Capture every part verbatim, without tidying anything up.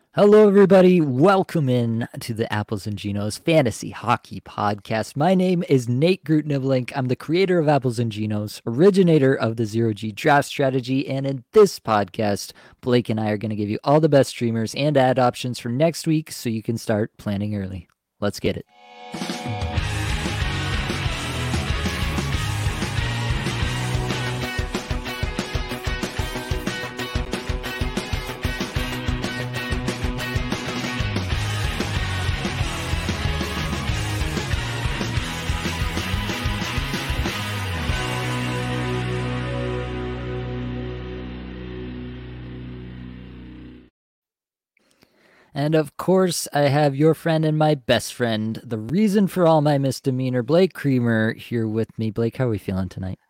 Hello, everybody. Welcome in to the Apples and Genos Fantasy Hockey Podcast. My name is Nate Grutnivelink. I'm the creator of Apples and Genos, originator of the Zero G Draft Strategy, and in this podcast, Blake and I are going to give you all the best streamers and ad options for next week so you can start planning early. Let's get it. And of course, I have your friend and my best friend, the reason for all my misdemeanor, Blake Creamer, here with me. Blake, how are we feeling tonight?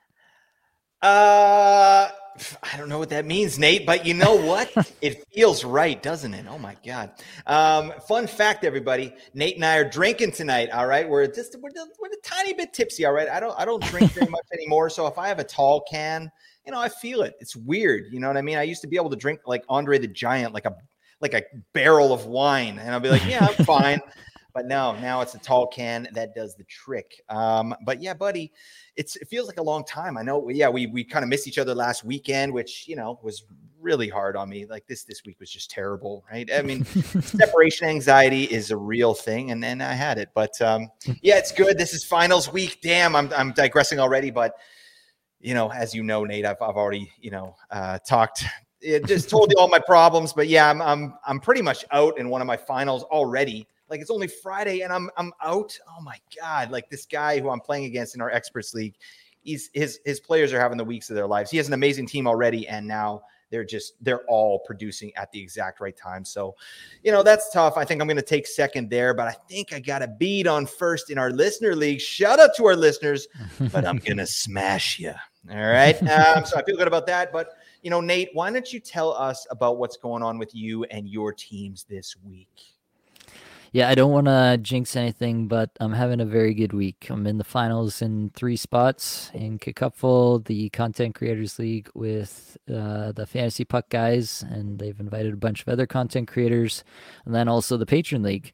Uh, I don't know what that means, Nate, but you know what? It feels right, doesn't it? Oh my God. Um, fun fact, everybody. Nate and I are drinking tonight. All right. We're just, we're, we're a tiny bit tipsy. All right. I don't, I don't drink very much anymore. So if I have a tall can, you know, I feel it. It's weird. You know what I mean? I used to be able to drink like Andre the Giant, like a, like a barrel of wine. And I'll be like, yeah, I'm fine. But no, now it's a tall can that does the trick. Um, but yeah, buddy, it's, it feels like a long time. I know. Yeah, we we kind of missed each other last weekend, which, you know, was really hard on me. Like this this week was just terrible, right? I mean, separation anxiety is a real thing, and and I had it. But um, yeah, it's good. This is finals week. Damn, I'm I'm digressing already. But you know, as you know, Nate, I've I've already you know uh, talked. It just told you all my problems. But yeah, I'm I'm I'm pretty much out in one of my finals already. Like it's only Friday and I'm I'm out. Oh my God. Like this guy who I'm playing against in our experts league, he's his his players are having the weeks of their lives. He has an amazing team already, and now they're just they're all producing at the exact right time. So, you know, that's tough. I think I'm going to take second there, but I think I got a beat on first in our listener league. Shout out to our listeners, but I'm going to smash you. All right. Um, so I feel good about that. But, you know, Nate, why don't you tell us about what's going on with you and your teams this week? Yeah, I don't want to jinx anything, but I'm having a very good week. I'm in the finals in three spots in Kickupful, the Content Creators League with uh, the Fantasy Puck guys, and they've invited a bunch of other content creators, and then also the Patron League.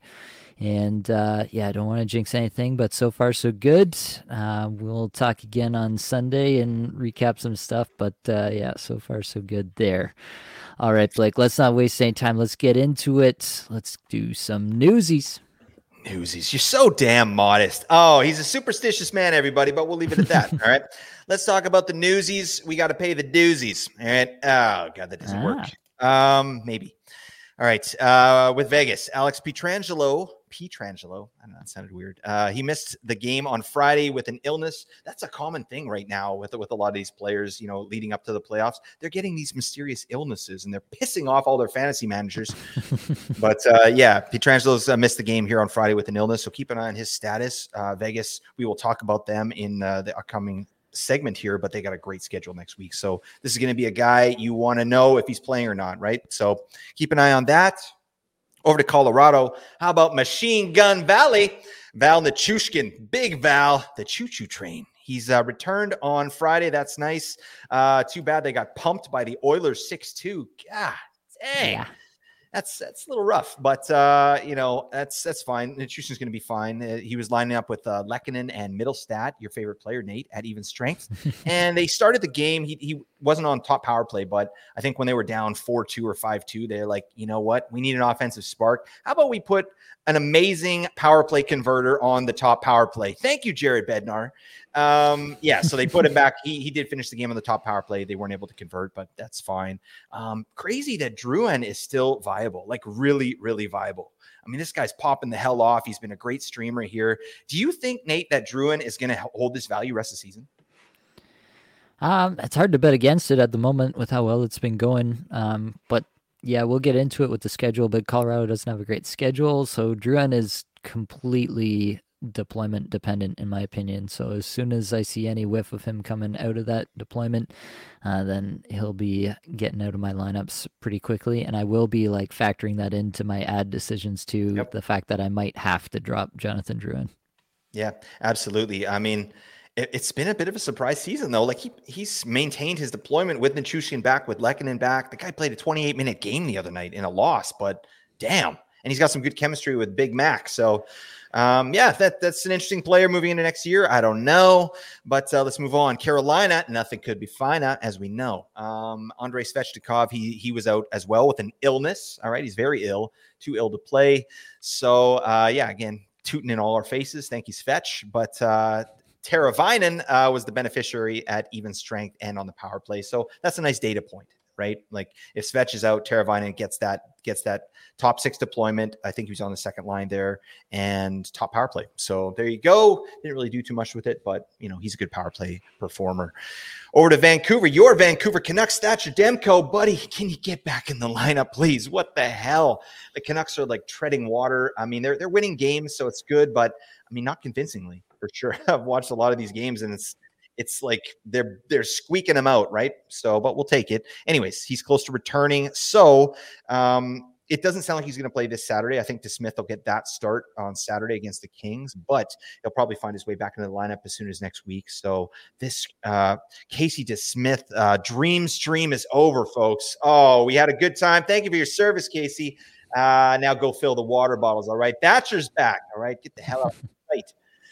And uh, yeah, I don't want to jinx anything, but so far so good. Uh, we'll talk again on Sunday and recap some stuff, but uh, yeah, so far so good there. All right, Blake, let's not waste any time. Let's get into it. Let's do some newsies. Newsies. You're so damn modest. Oh, he's a superstitious man, everybody, but we'll leave it at that. All right. Let's talk about the newsies. We got to pay the doozies. All right. Oh, God, that doesn't ah. work. Um, maybe. All right. Uh, with Vegas, Alex Pietrangelo. Pietrangelo. I don't know. That sounded weird. Uh, he missed the game on Friday with an illness. That's a common thing right now with, with a lot of these players, you know, leading up to the playoffs. They're getting these mysterious illnesses and they're pissing off all their fantasy managers. But uh, yeah, Pietrangelo's uh, missed the game here on Friday with an illness. So keep an eye on his status. Uh, Vegas, we will talk about them in uh, the upcoming segment here, but they got a great schedule next week. So this is going to be a guy you want to know if he's playing or not, right? So keep an eye on that. Over to Colorado. How about Machine Gun Valley? Val Nichushkin, big Val, the choo-choo train. He's uh, returned on Friday. That's nice. Uh, too bad they got pumped by the Oilers six two. God dang. Yeah. That's that's a little rough, but uh, you know that's that's fine. Nichushkin's going to be fine. Uh, he was lining up with uh, Lehkonen and Middlestat, your favorite player, Nate, at even strength, and they started the game. He he wasn't on top power play, but I think when they were down four two or five two, they're like, you know what, we need an offensive spark. How about we put an amazing power play converter on the top power play? Thank you, Jared Bednar. Um, yeah, so they put him back. He he did finish the game on the top power play. They weren't able to convert, but that's fine. Um, crazy that Drouin is still viable, like really, really viable. I mean, this guy's popping the hell off. He's been a great streamer here. Do you think, Nate, that Drouin is going to hold this value rest of the season? Um, it's hard to bet against it at the moment with how well it's been going. Um, but yeah, we'll get into it with the schedule, but Colorado doesn't have a great schedule. So Drouin is completely deployment dependent, in my opinion. So as soon as I see any whiff of him coming out of that deployment, uh, then he'll be getting out of my lineups pretty quickly. And I will be like factoring that into my ad decisions too, yep. The fact that I might have to drop Jonathan Drouin. Yeah, absolutely. I mean, it's been a bit of a surprise season, though. Like he he's maintained his deployment with Nichushkin back, with Lehkonen back. The guy played a twenty-eight minute game the other night in a loss, but damn. And he's got some good chemistry with Big Mac. So, um, yeah, that that's an interesting player moving into next year. I don't know, but uh, let's move on. Carolina, nothing could be finer, as we know. Um, Andrei Svechnikov, he he was out as well with an illness. All right, he's very ill, too ill to play. So, uh, yeah, again, tooting in all our faces. Thank you, Svech. But uh, Teravainen uh, was the beneficiary at even strength and on the power play. So that's a nice data point, right? Like if Svech is out, Teravainen gets that gets that top six deployment. I think he was on the second line there and top power play. So there you go. Didn't really do too much with it, but you know, he's a good power play performer. Over to Vancouver, your Vancouver Canucks, Thatcher Demko, buddy. Can you get back in the lineup, please? What the hell? The Canucks are like treading water. I mean, they're they're winning games, so it's good, but I mean, not convincingly for sure. I've watched a lot of these games and it's It's like they're they're squeaking him out, right? So, but we'll take it. Anyways, he's close to returning. So um, it doesn't sound like he's going to play this Saturday. I think DeSmith will get that start on Saturday against the Kings, but he'll probably find his way back into the lineup as soon as next week. So this uh, Casey DeSmith uh, dream stream is over, folks. Oh, we had a good time. Thank you for your service, Casey. Uh, now go fill the water bottles. All right, Thatcher's back. All right, get the hell out of the fight.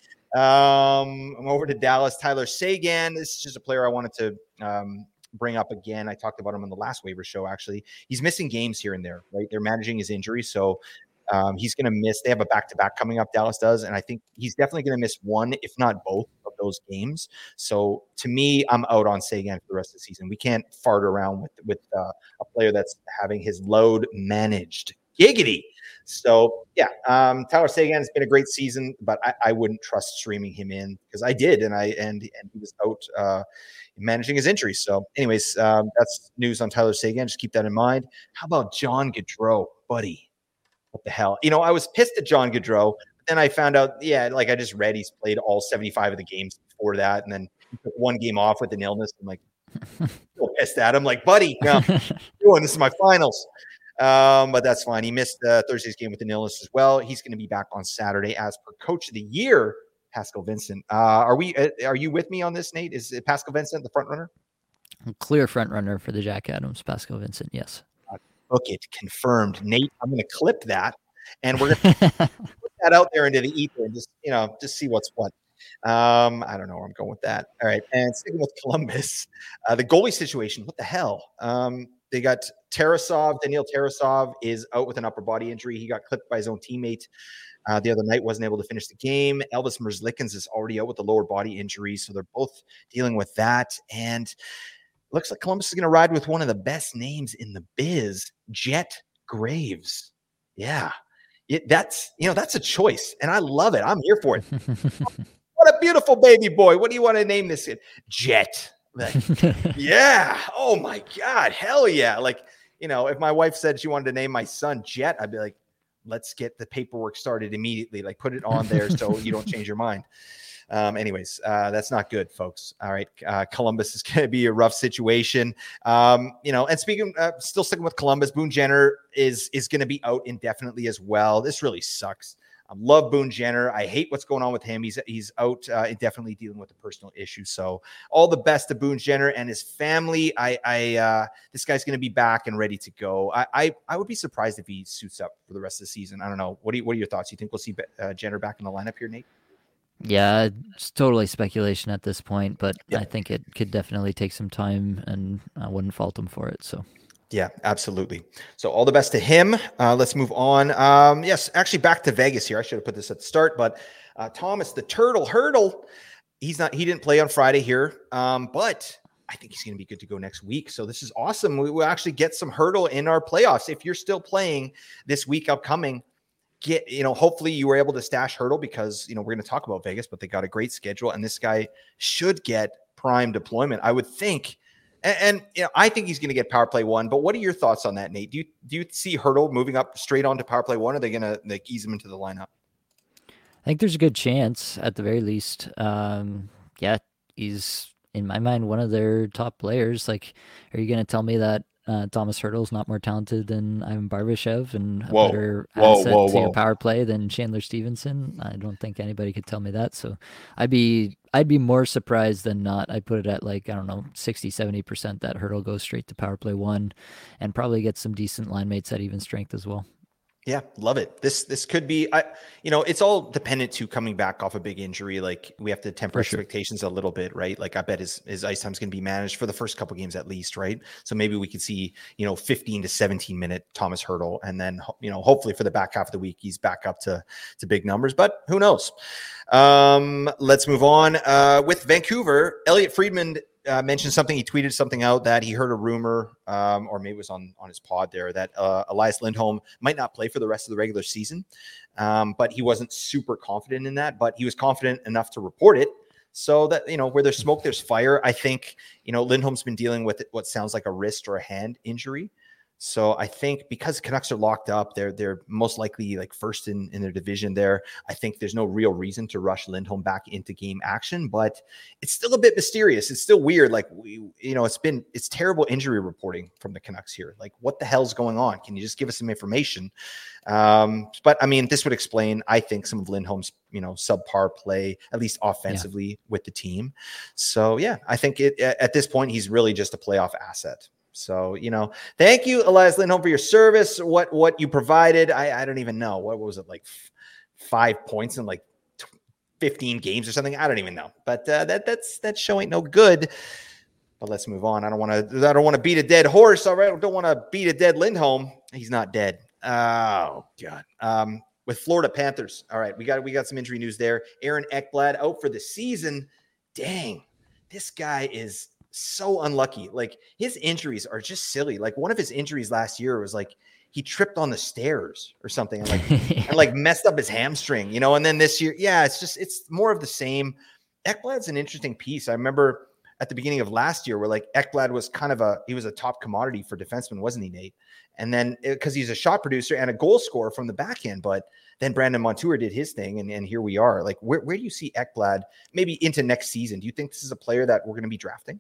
Um, I'm over to Dallas. Tyler Seguin. This is just a player I wanted to um, bring up again. I talked about him on the last waiver show, actually. He's missing games here and there, right? They're managing his injury. So um, he's going to miss. They have a back-to-back coming up, Dallas does. And I think he's definitely going to miss one, if not both, of those games. So to me, I'm out on Seguin for the rest of the season. We can't fart around with, with uh, a player that's having his load managed. Giggity. So, yeah, um, Tyler Seguin has been a great season, but I, I wouldn't trust streaming him in because I did, and I and and he was out uh, managing his injuries. So, anyways, um, that's news on Tyler Seguin. Just keep that in mind. How about John Gaudreau, buddy? What the hell? You know, I was pissed at John Gaudreau, but then I found out, yeah, like I just read he's played all seventy-five of the games before that, and then he took one game off with an illness. I'm like, still pissed at him. Like, buddy, no, doing this is my finals. Um, but that's fine. He missed uh, Thursday's game with an illness as well. He's going to be back on Saturday as per Coach of the Year, Pascal Vincent. Uh, are we? Uh, are you with me on this, Nate? Is Pascal Vincent the front runner? Clear front runner for the Jack Adams, Pascal Vincent. Yes. Uh, book it, confirmed. Nate, I'm going to clip that, and we're going to put that out there into the ether and just you know just see what's what. Um, I don't know where I'm going with that. All right, and sticking with Columbus, uh, the goalie situation. What the hell? Um, They got Tarasov. Daniil Tarasov is out with an upper body injury. He got clipped by his own teammate uh, the other night, wasn't able to finish the game. Elvis Merzlikins is already out with a lower body injury, so they're both dealing with that. And it looks like Columbus is going to ride with one of the best names in the biz, Jet Graves. Yeah, it, that's you know that's a choice, and I love it. I'm here for it. What a beautiful baby boy. What do you want to name this kid? Jet. Like, yeah. Oh my God. Hell yeah. Like, you know, if my wife said she wanted to name my son Jet, I'd be like, let's get the paperwork started immediately. Like put it on there so you don't change your mind. Um, anyways, uh, that's not good, folks. All right. Uh, Columbus is going to be a rough situation. Um, you know, and speaking, uh, still sticking with Columbus, Boone Jenner is, is going to be out indefinitely as well. This really sucks. I love Boone Jenner. I hate what's going on with him. He's he's out uh, indefinitely dealing with a personal issue. So all the best to Boone Jenner and his family. I, I uh, this guy's going to be back and ready to go. I, I I would be surprised if he suits up for the rest of the season. I don't know. What do you, what are your thoughts? You think we'll see uh, Jenner back in the lineup here, Nate? Yeah, it's totally speculation at this point, but yeah. I think it could definitely take some time, and I wouldn't fault him for it. So. Yeah, absolutely. So all the best to him. Uh, let's move on. Um, yes, actually back to Vegas here. I should have put this at the start, but uh, Thomas, the Turtle Hurdle, he's not, he didn't play on Friday here, um, but I think he's going to be good to go next week. So this is awesome. We will actually get some Hurdle in our playoffs. If you're still playing this week upcoming, get, you know, hopefully you were able to stash Hurdle because, you know, we're going to talk about Vegas, but they got a great schedule and this guy should get prime deployment. I would think. And, and you know, I think he's going to get power play one. But what are your thoughts on that, Nate? Do you do you see Hurdle moving up straight on to power play one? Or are they going to like ease him into the lineup? I think there's a good chance, at the very least. Um, yeah, he's in my mind one of their top players. Like, are you going to tell me that uh, Thomas Hurdle's not more talented than Ivan Barbashev and a whoa, better whoa, asset whoa, to whoa. your power play than Chandler Stevenson? I don't think anybody could tell me that. So I'd be I'd be more surprised than not. I'd put it at like, I don't know, sixty, seventy percent that Hurdle goes straight to power play one and probably get some decent line mates at even strength as well. Yeah, love it. This this could be, I, you know, it's all dependent to coming back off a big injury. Like we have to temper For sure. expectations a little bit, right? Like I bet his his ice time is going to be managed for the first couple games at least, right? So maybe we could see, you know, fifteen to seventeen minute Thomas Hertl, and then you know, hopefully for the back half of the week he's back up to to big numbers. But who knows? Um, let's move on uh, with Vancouver. Elliot Friedman Uh, mentioned something. He tweeted something out that he heard a rumor, um, or maybe it was on, on his pod there, that uh, Elias Lindholm might not play for the rest of the regular season. Um, but he wasn't super confident in that, but he was confident enough to report it. So that, you know, where there's smoke, there's fire. I think, you know, Lindholm's been dealing with what sounds like a wrist or a hand injury. So I think because Canucks are locked up, they're they're most likely like first in, in their division there. I think there's no real reason to rush Lindholm back into game action, but it's still a bit mysterious. It's still weird. Like we, you know, it's been it's terrible injury reporting from the Canucks here. Like what the hell's going on? Can you just give us some information? Um, but I mean, this would explain, I think, some of Lindholm's, you know, subpar play, at least offensively yeah. with the team. So yeah, I think it, at this point, he's really just a playoff asset. So, you know, thank you, Elias Lindholm, for your service. What what you provided, I, I don't even know. What was it, like f- five points in like fifteen games or something? I don't even know. But uh, that that's that show ain't no good. But let's move on. I don't want to. I don't want to beat a dead horse. All right, I don't want to beat a dead Lindholm. He's not dead. Oh God. Um, with Florida Panthers. All right, we got we got some injury news there. Aaron Ekblad out for the season. Dang, this guy is so unlucky. Like his injuries are just silly. Like one of his injuries last year was like he tripped on the stairs or something and like and like messed up his hamstring, you know. And then this year, yeah, it's just it's more of the same. Ekblad's an interesting piece. I remember at the beginning of last year where like Ekblad was kind of a he was a top commodity for defensemen, wasn't he, Nate? And then because he's a shot producer and a goal scorer from the back end, but then Brandon Montour did his thing, and, and here we are. Like, where, where do you see Ekblad maybe into next season? Do you think this is a player that we're going to be drafting?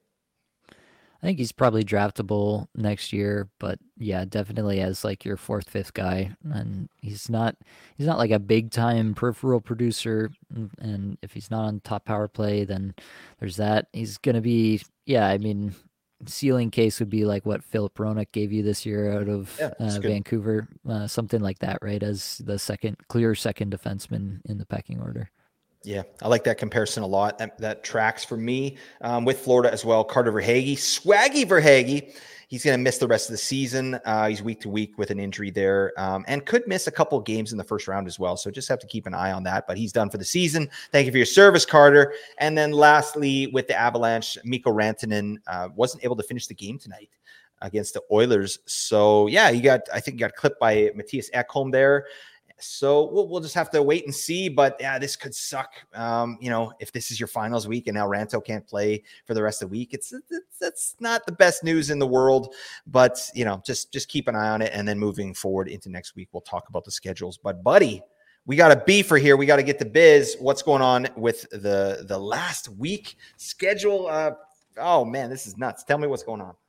I think he's probably draftable next year, but yeah, definitely as like your fourth, fifth guy. And he's not he's not like a big time peripheral producer. And if he's not on top power play, then there's that. He's gonna be yeah, I mean, ceiling case would be like what Philip Roenick gave you this year out of yeah, uh, Vancouver, uh, something like that, right? As the second clear second defenseman in the pecking order. Yeah, I like that comparison a lot. That, that tracks for me um, with Florida as well. Carter Verhaeghe, Swaggy Verhaeghe. He's going to miss the rest of the season. Uh, he's week to week with an injury there um, and could miss a couple of games in the first round as well. So just have to keep an eye on that. But he's done for the season. Thank you for your service, Carter. And then lastly, with the Avalanche, Mikko Rantanen uh, wasn't able to finish the game tonight against the Oilers. So yeah, you got I think you got clipped by Matthias Ekholm there. So we'll, we'll just have to wait and see. But yeah, this could suck. Um, you know, if this is your finals week and now Ranto can't play for the rest of the week, it's, it's that's not the best news in the world. But you know, just just keep an eye on it, and then moving forward into next week, we'll talk about the schedules. But buddy, we got a beefer here. We got to get to biz. What's going on with the the last week schedule? Uh, oh man, this is nuts. Tell me what's going on.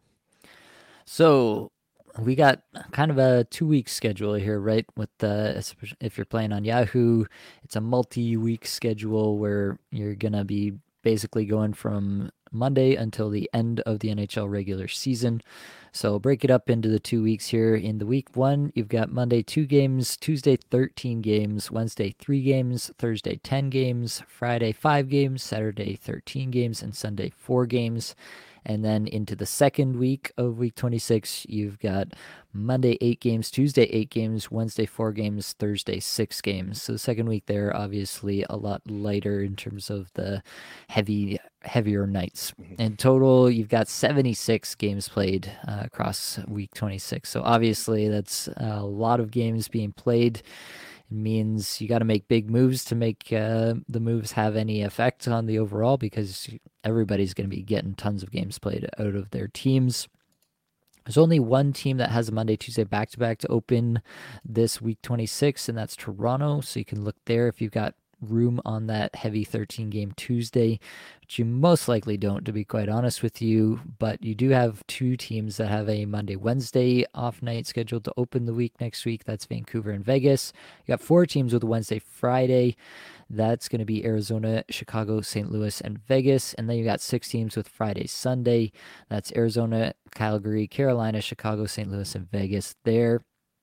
So we got kind of a two-week schedule here, right? With the if you're playing on Yahoo, it's a multi-week schedule where you're gonna be basically going from Monday until the end of the N H L regular season. So break it up into the two weeks here. In the week one, you've got Monday two games, Tuesday thirteen games, Wednesday three games, Thursday ten games, Friday five games, Saturday thirteen games, and Sunday four games. And then into the second week of week twenty-six, you've got Monday eight games, Tuesday eight games, Wednesday four games, Thursday six games. So the second week there, obviously a lot lighter in terms of the heavy, heavier nights. In total, you've got seventy-six games played uh, across week twenty-six. So obviously that's a lot of games being played. It means you got to make big moves to make uh, the moves have any effect on the overall, because everybody's going to be getting tons of games played out of their teams. There's only one team that has a Monday, Tuesday back-to-back to open this week twenty-six, and that's Toronto. So you can look there if you've got room on that heavy thirteen-game Tuesday, which you most likely don't, to be quite honest with you. But you do have two teams that have a Monday, Wednesday off night scheduled to open the week next week. That's Vancouver and Vegas. You got four teams with a Wednesday, Friday. That's going to be Arizona, Chicago, Saint Louis, and Vegas. And then you got six teams with Friday, Sunday. That's Arizona, Calgary, Carolina, Chicago, Saint Louis, and Vegas there.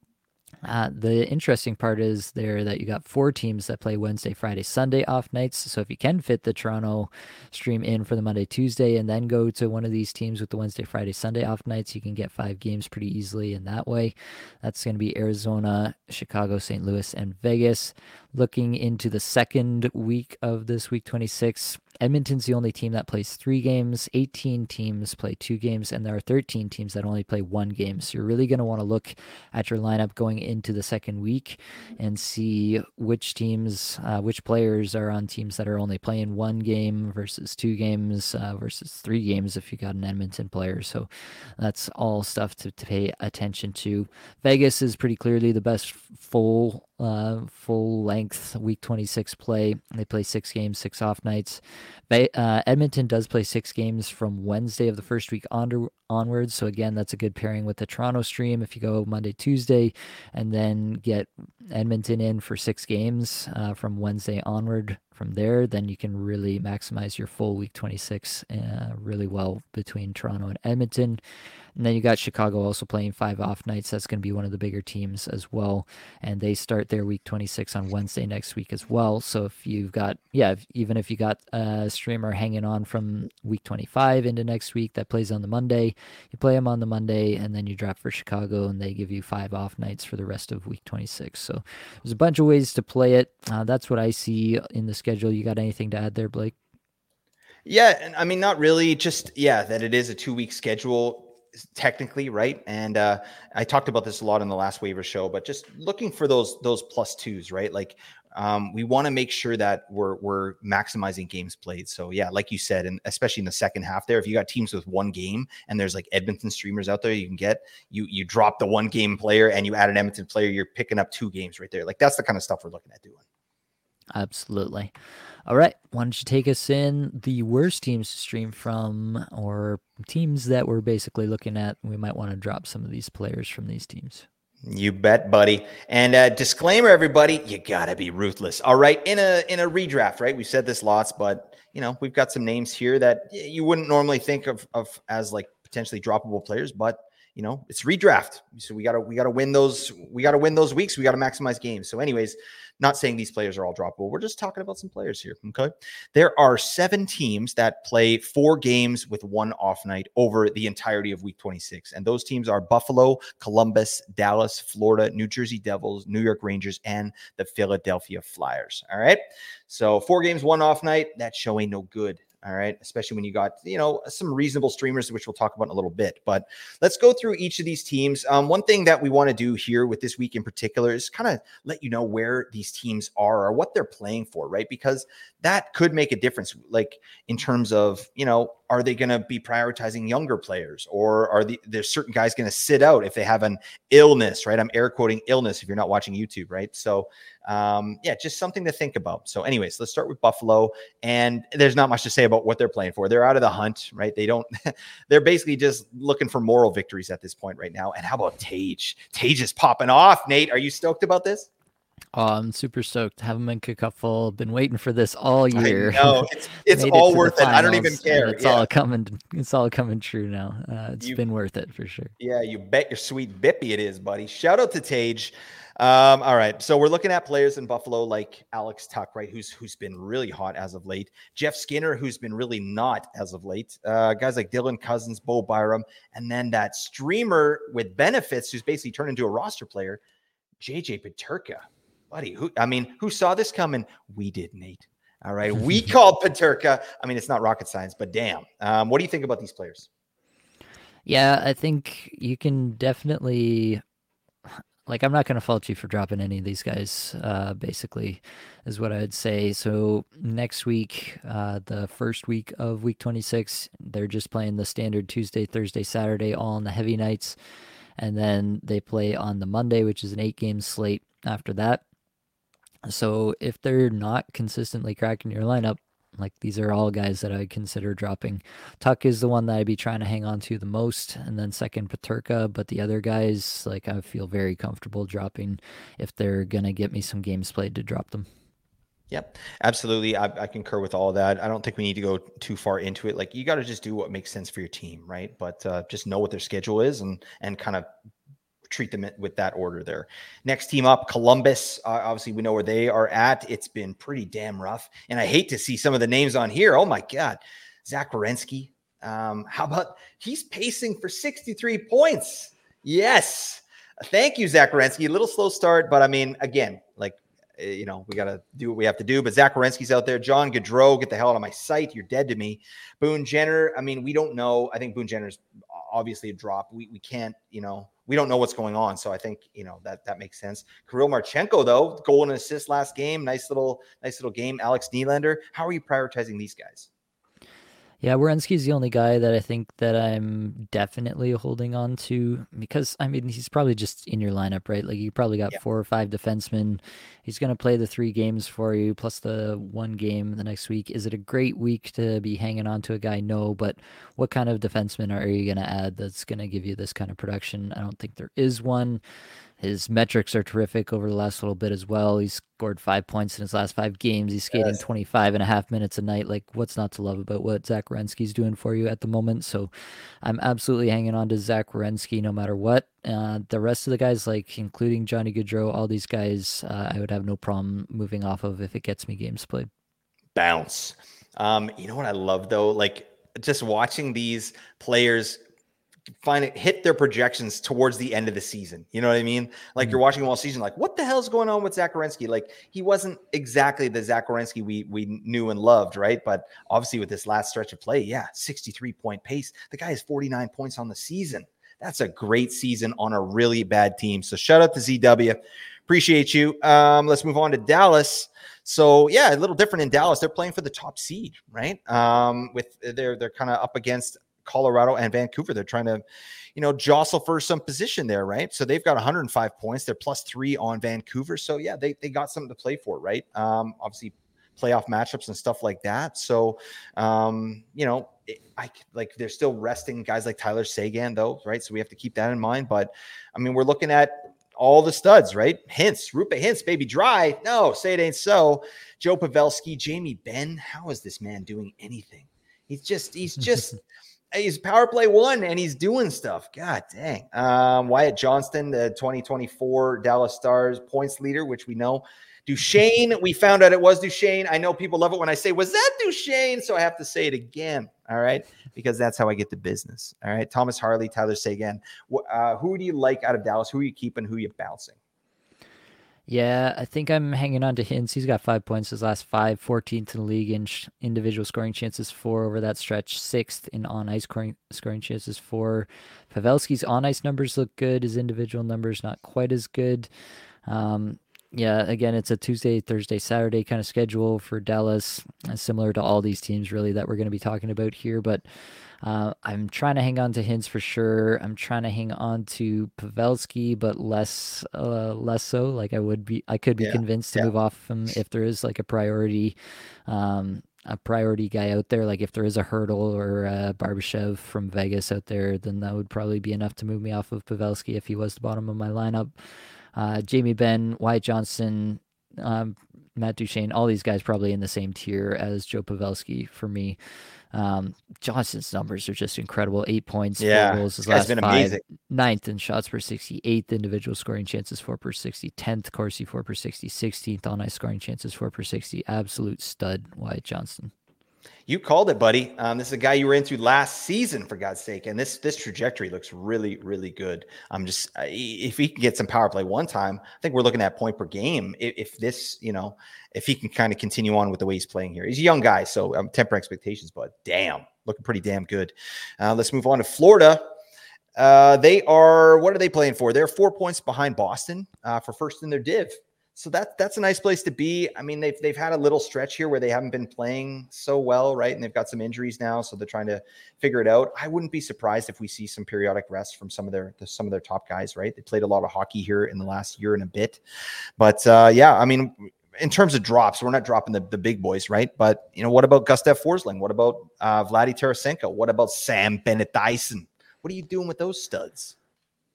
Uh, the interesting part is there that you got four teams that play Wednesday, Friday, Sunday off nights. So if you can fit the Toronto stream in for the Monday, Tuesday, and then go to one of these teams with the Wednesday, Friday, Sunday off nights, you can get five games pretty easily in that way. That's going to be Arizona, Chicago, Saint Louis, and Vegas. Looking into the second week of this week twenty-six, Edmonton's the only team that plays three games. eighteen teams play two games, and there are thirteen teams that only play one game. So you're really going to want to look at your lineup going into the second week and see which teams, uh, which players are on teams that are only playing one game versus two games uh, versus three games if you got an Edmonton player. So that's all stuff to, to pay attention to. Vegas is pretty clearly the best full uh, full length week twenty-six play. They play six games, six off nights. Uh, Edmonton does play six games from Wednesday of the first week on onwards. So again, that's a good pairing with the Toronto stream. If you go Monday, Tuesday, and then get Edmonton in for six games uh, from Wednesday onward from there, then you can really maximize your full week twenty-six uh, really well between Toronto and Edmonton. And then you got Chicago also playing five off nights. That's going to be one of the bigger teams as well. And they start their week twenty-six on Wednesday next week as well. So if you've got, yeah, if, even if you got a streamer hanging on from week twenty-five into next week that plays on the Monday, you play them on the Monday and then you draft for Chicago and they give you five off nights for the rest of week twenty-six. So there's a bunch of ways to play it. Uh, that's what I see in the schedule. You got anything to add there, Blake? Yeah. And I mean, not really, just, yeah, that it is a two week schedule. Technically, right? And uh, I talked about this a lot in the last waiver show, but just looking for those those plus twos, right? Like um, we want to make sure that we're we're maximizing games played. So yeah, like you said, and especially in the second half there, if you got teams with one game and there's like Edmonton streamers out there, you can get you you drop the one game player and you add an Edmonton player, you're picking up two games right there. Like that's the kind of stuff we're looking at doing. Absolutely. All right. Why don't you take us in the worst teams to stream from, or teams that we're basically looking at? We might want to drop some of these players from these teams. You bet, buddy. And uh, disclaimer, everybody, you gotta be ruthless. All right, in a in a redraft, right? We've said this lots, but you know we've got some names here that you wouldn't normally think of of as like potentially droppable players, but you know it's redraft, so we gotta we gotta win those we gotta win those weeks. We gotta maximize games. So, anyways. Not saying these players are all droppable. We're just talking about some players here, okay? There are seven teams that play four games with one off night over the entirety of week twenty-six. And those teams are Buffalo, Columbus, Dallas, Florida, New Jersey Devils, New York Rangers, and the Philadelphia Flyers, all right? So four games, one off night, that show ain't no good. All right. Especially when you got, you know, some reasonable streamers, which we'll talk about in a little bit. But let's go through each of these teams. Um, one thing that we want to do here with this week in particular is kind of let you know where these teams are or what they're playing for, right? Because that could make a difference, like in terms of, you know, are they going to be prioritizing younger players, or are the, there's certain guys going to sit out if they have an illness, right? I'm air quoting illness if you're not watching YouTube, right? So um, yeah, just something to think about. So anyways, let's start with Buffalo, and there's not much to say about what they're playing for. They're out of the hunt, right? They don't, they're basically just looking for moral victories at this point right now. And how about Tage? Tage is popping off. Nate, are you stoked about this? Oh, I'm super stoked. Haven't been Cupful. Been waiting for this all year. No, it's it's all it worth it. I don't even care. It's yeah. all coming. It's all coming true now. Uh, it's you, been worth it for sure. Yeah, you bet your sweet bippy it is, buddy. Shout out to Tage. Um, all right, so we're looking at players in Buffalo like Alex Tuch, right? Who's who's been really hot as of late. Jeff Skinner, who's been really not as of late. Uh, guys like Dylan Cousins, Bo Byram, and then that streamer with benefits who's basically turned into a roster player, J J Peterka. Buddy, who I mean, who saw this coming? We did, Nate. All right. We called Peterka. I mean, it's not rocket science, but damn. Um, what do you think about these players? Yeah, I think you can definitely, like, I'm not going to fault you for dropping any of these guys, uh, basically, is what I'd say. So next week, uh, the first week of week twenty-six, they're just playing the standard Tuesday, Thursday, Saturday, all on the heavy nights. And then they play on the Monday, which is an eight game slate after that. So if they're not consistently cracking your lineup, like these are all guys that I consider dropping. Tuch is the one that I'd be trying to hang on to the most, and then second Peterka. But the other guys, like I feel very comfortable dropping if they're gonna get me some games played to drop them. Yep, absolutely. I, I concur with all of that. I don't think we need to go too far into it. Like you got to just do what makes sense for your team, right? But uh, just know what their schedule is and and kind of treat them with that order there. Next team up, Columbus. Uh, obviously, we know where they are at. It's been pretty damn rough. And I hate to see some of the names on here. Oh, my God. Zach Werenski. Um, how about he's pacing for sixty-three points? Yes. Thank you, Zach Werenski. A little slow start, but I mean, again, like, you know, we got to do what we have to do. But Zach Werenski's out there. John Gaudreau, get the hell out of my sight. You're dead to me. Boone Jenner. I mean, we don't know. I think Boone Jenner's obviously a drop. We we can't, you know, we don't know what's going on. So I think, you know, that that makes sense. Kirill Marchenko, though, goal and assist last game. Nice little, nice little game. Alex Nylander. How are you prioritizing these guys? Yeah, Werenski's the only guy that I think that I'm definitely holding on to because, I mean, he's probably just in your lineup, right? Like, you probably got yeah. four or five defensemen. He's going to play the three games for you, plus the one game the next week. Is it a great week to be hanging on to a guy? No, but what kind of defenseman are you going to add that's going to give you this kind of production? I don't think there is one. His metrics are terrific over the last little bit as well. He's scored five points in his last five games. He's skating yes. twenty-five and a half minutes a night. Like, what's not to love about what Zach Werenski's doing for you at the moment? So I'm absolutely hanging on to Zach Werenski no matter what. Uh, the rest of the guys, like including Johnny Gaudreau, all these guys, uh, I would have no problem moving off of if it gets me games played. Bounce. Um, you know what I love, though? Like, just watching these players find it hit their projections towards the end of the season. You know what I mean? Like mm-hmm. you're watching them all season, like, what the hell's going on with Zach Werenski? Like, he wasn't exactly the Zach Werenski we we knew and loved, right? But obviously with this last stretch of play, yeah, sixty-three point pace. The guy has forty-nine points on the season. That's a great season on a really bad team. So shout out to Z W. Appreciate you. Um, let's move on to Dallas. So yeah, a little different in Dallas. They're playing for the top seed, right? Um, with they're they're kind of up against Colorado and Vancouver. They're trying to, you know, jostle for some position there, right? So they've got one hundred five points. They're plus three on Vancouver. So yeah, they they got something to play for, right? Um, obviously playoff matchups and stuff like that. So, um, you know, it, I like they're still resting guys like Tyler Seguin, though, right? So we have to keep that in mind. But I mean, we're looking at all the studs, right? Hintz, Rupa Hintz, baby dry. No, say it ain't so. Joe Pavelski, Jamie Benn. How is this man doing anything? He's just, he's just. He's power play one and he's doing stuff. God dang. Um, Wyatt Johnston, the twenty twenty-four Dallas Stars points leader, which we know. Duchesne, we found out it was Duchesne. I know people love it when I say, was that Duchesne? So I have to say it again. All right. Because that's how I get the business. All right. Thomas Harley, Tyler Seguin. Uh, who do you like out of Dallas? Who are you keeping? Who are you bouncing? Yeah, I think I'm hanging on to Hintz. He's got five points his last five, fourteenth in the league in sh- individual scoring chances, four over that stretch, sixth in on-ice scoring, scoring chances, four. Pavelski's on-ice numbers look good. His individual numbers not quite as good. Um, yeah, again, it's a Tuesday, Thursday, Saturday kind of schedule for Dallas, uh, similar to all these teams really that we're going to be talking about here, but Uh, I'm trying to hang on to Hintz for sure. I'm trying to hang on to Pavelski, but less, uh, less so. Like I would be, I could be yeah, convinced to yeah. move off him if there is like a priority, um, a priority guy out there. Like if there is a Hurdle or a Barbashev from Vegas out there, then that would probably be enough to move me off of Pavelski if he was the bottom of my lineup. Uh, Jamie Benn, Wyatt Johnston, um, Matt Duchesne, all these guys probably in the same tier as Joe Pavelski for me. Um, Johnson's numbers are just incredible. Eight points, yeah, four goals his last been five. Amazing. Ninth in shots per sixty, eighth individual scoring chances, four per sixty, tenth Corsi, four per sixty, sixteenth on ice scoring chances, four per sixty. Absolute stud, Wyatt Johnston. You called it, buddy. Um, this is a guy you were into last season, for God's sake, and this this trajectory looks really, really good. I'm just uh, if he can get some power play one time, I think we're looking at point per game. If, if this, you know, if he can kind of continue on with the way he's playing here, he's a young guy, so um, temper expectations. But damn, looking pretty damn good. Uh, let's move on to Florida. Uh, they are what are they playing for? They're four points behind Boston uh, for first in their div. So that that's a nice place to be. I mean, they've they've had a little stretch here where they haven't been playing so well, right? And they've got some injuries now, so they're trying to figure it out. I wouldn't be surprised if we see some periodic rest from some of their some of their top guys, right? They played a lot of hockey here in the last year and a bit, but uh, yeah, I mean, in terms of drops, we're not dropping the, the big boys, right? But you know, what about Gustav Forsling? What about uh, Vladdy Tarasenko? What about Sam Bennett Dyson? What are you doing with those studs?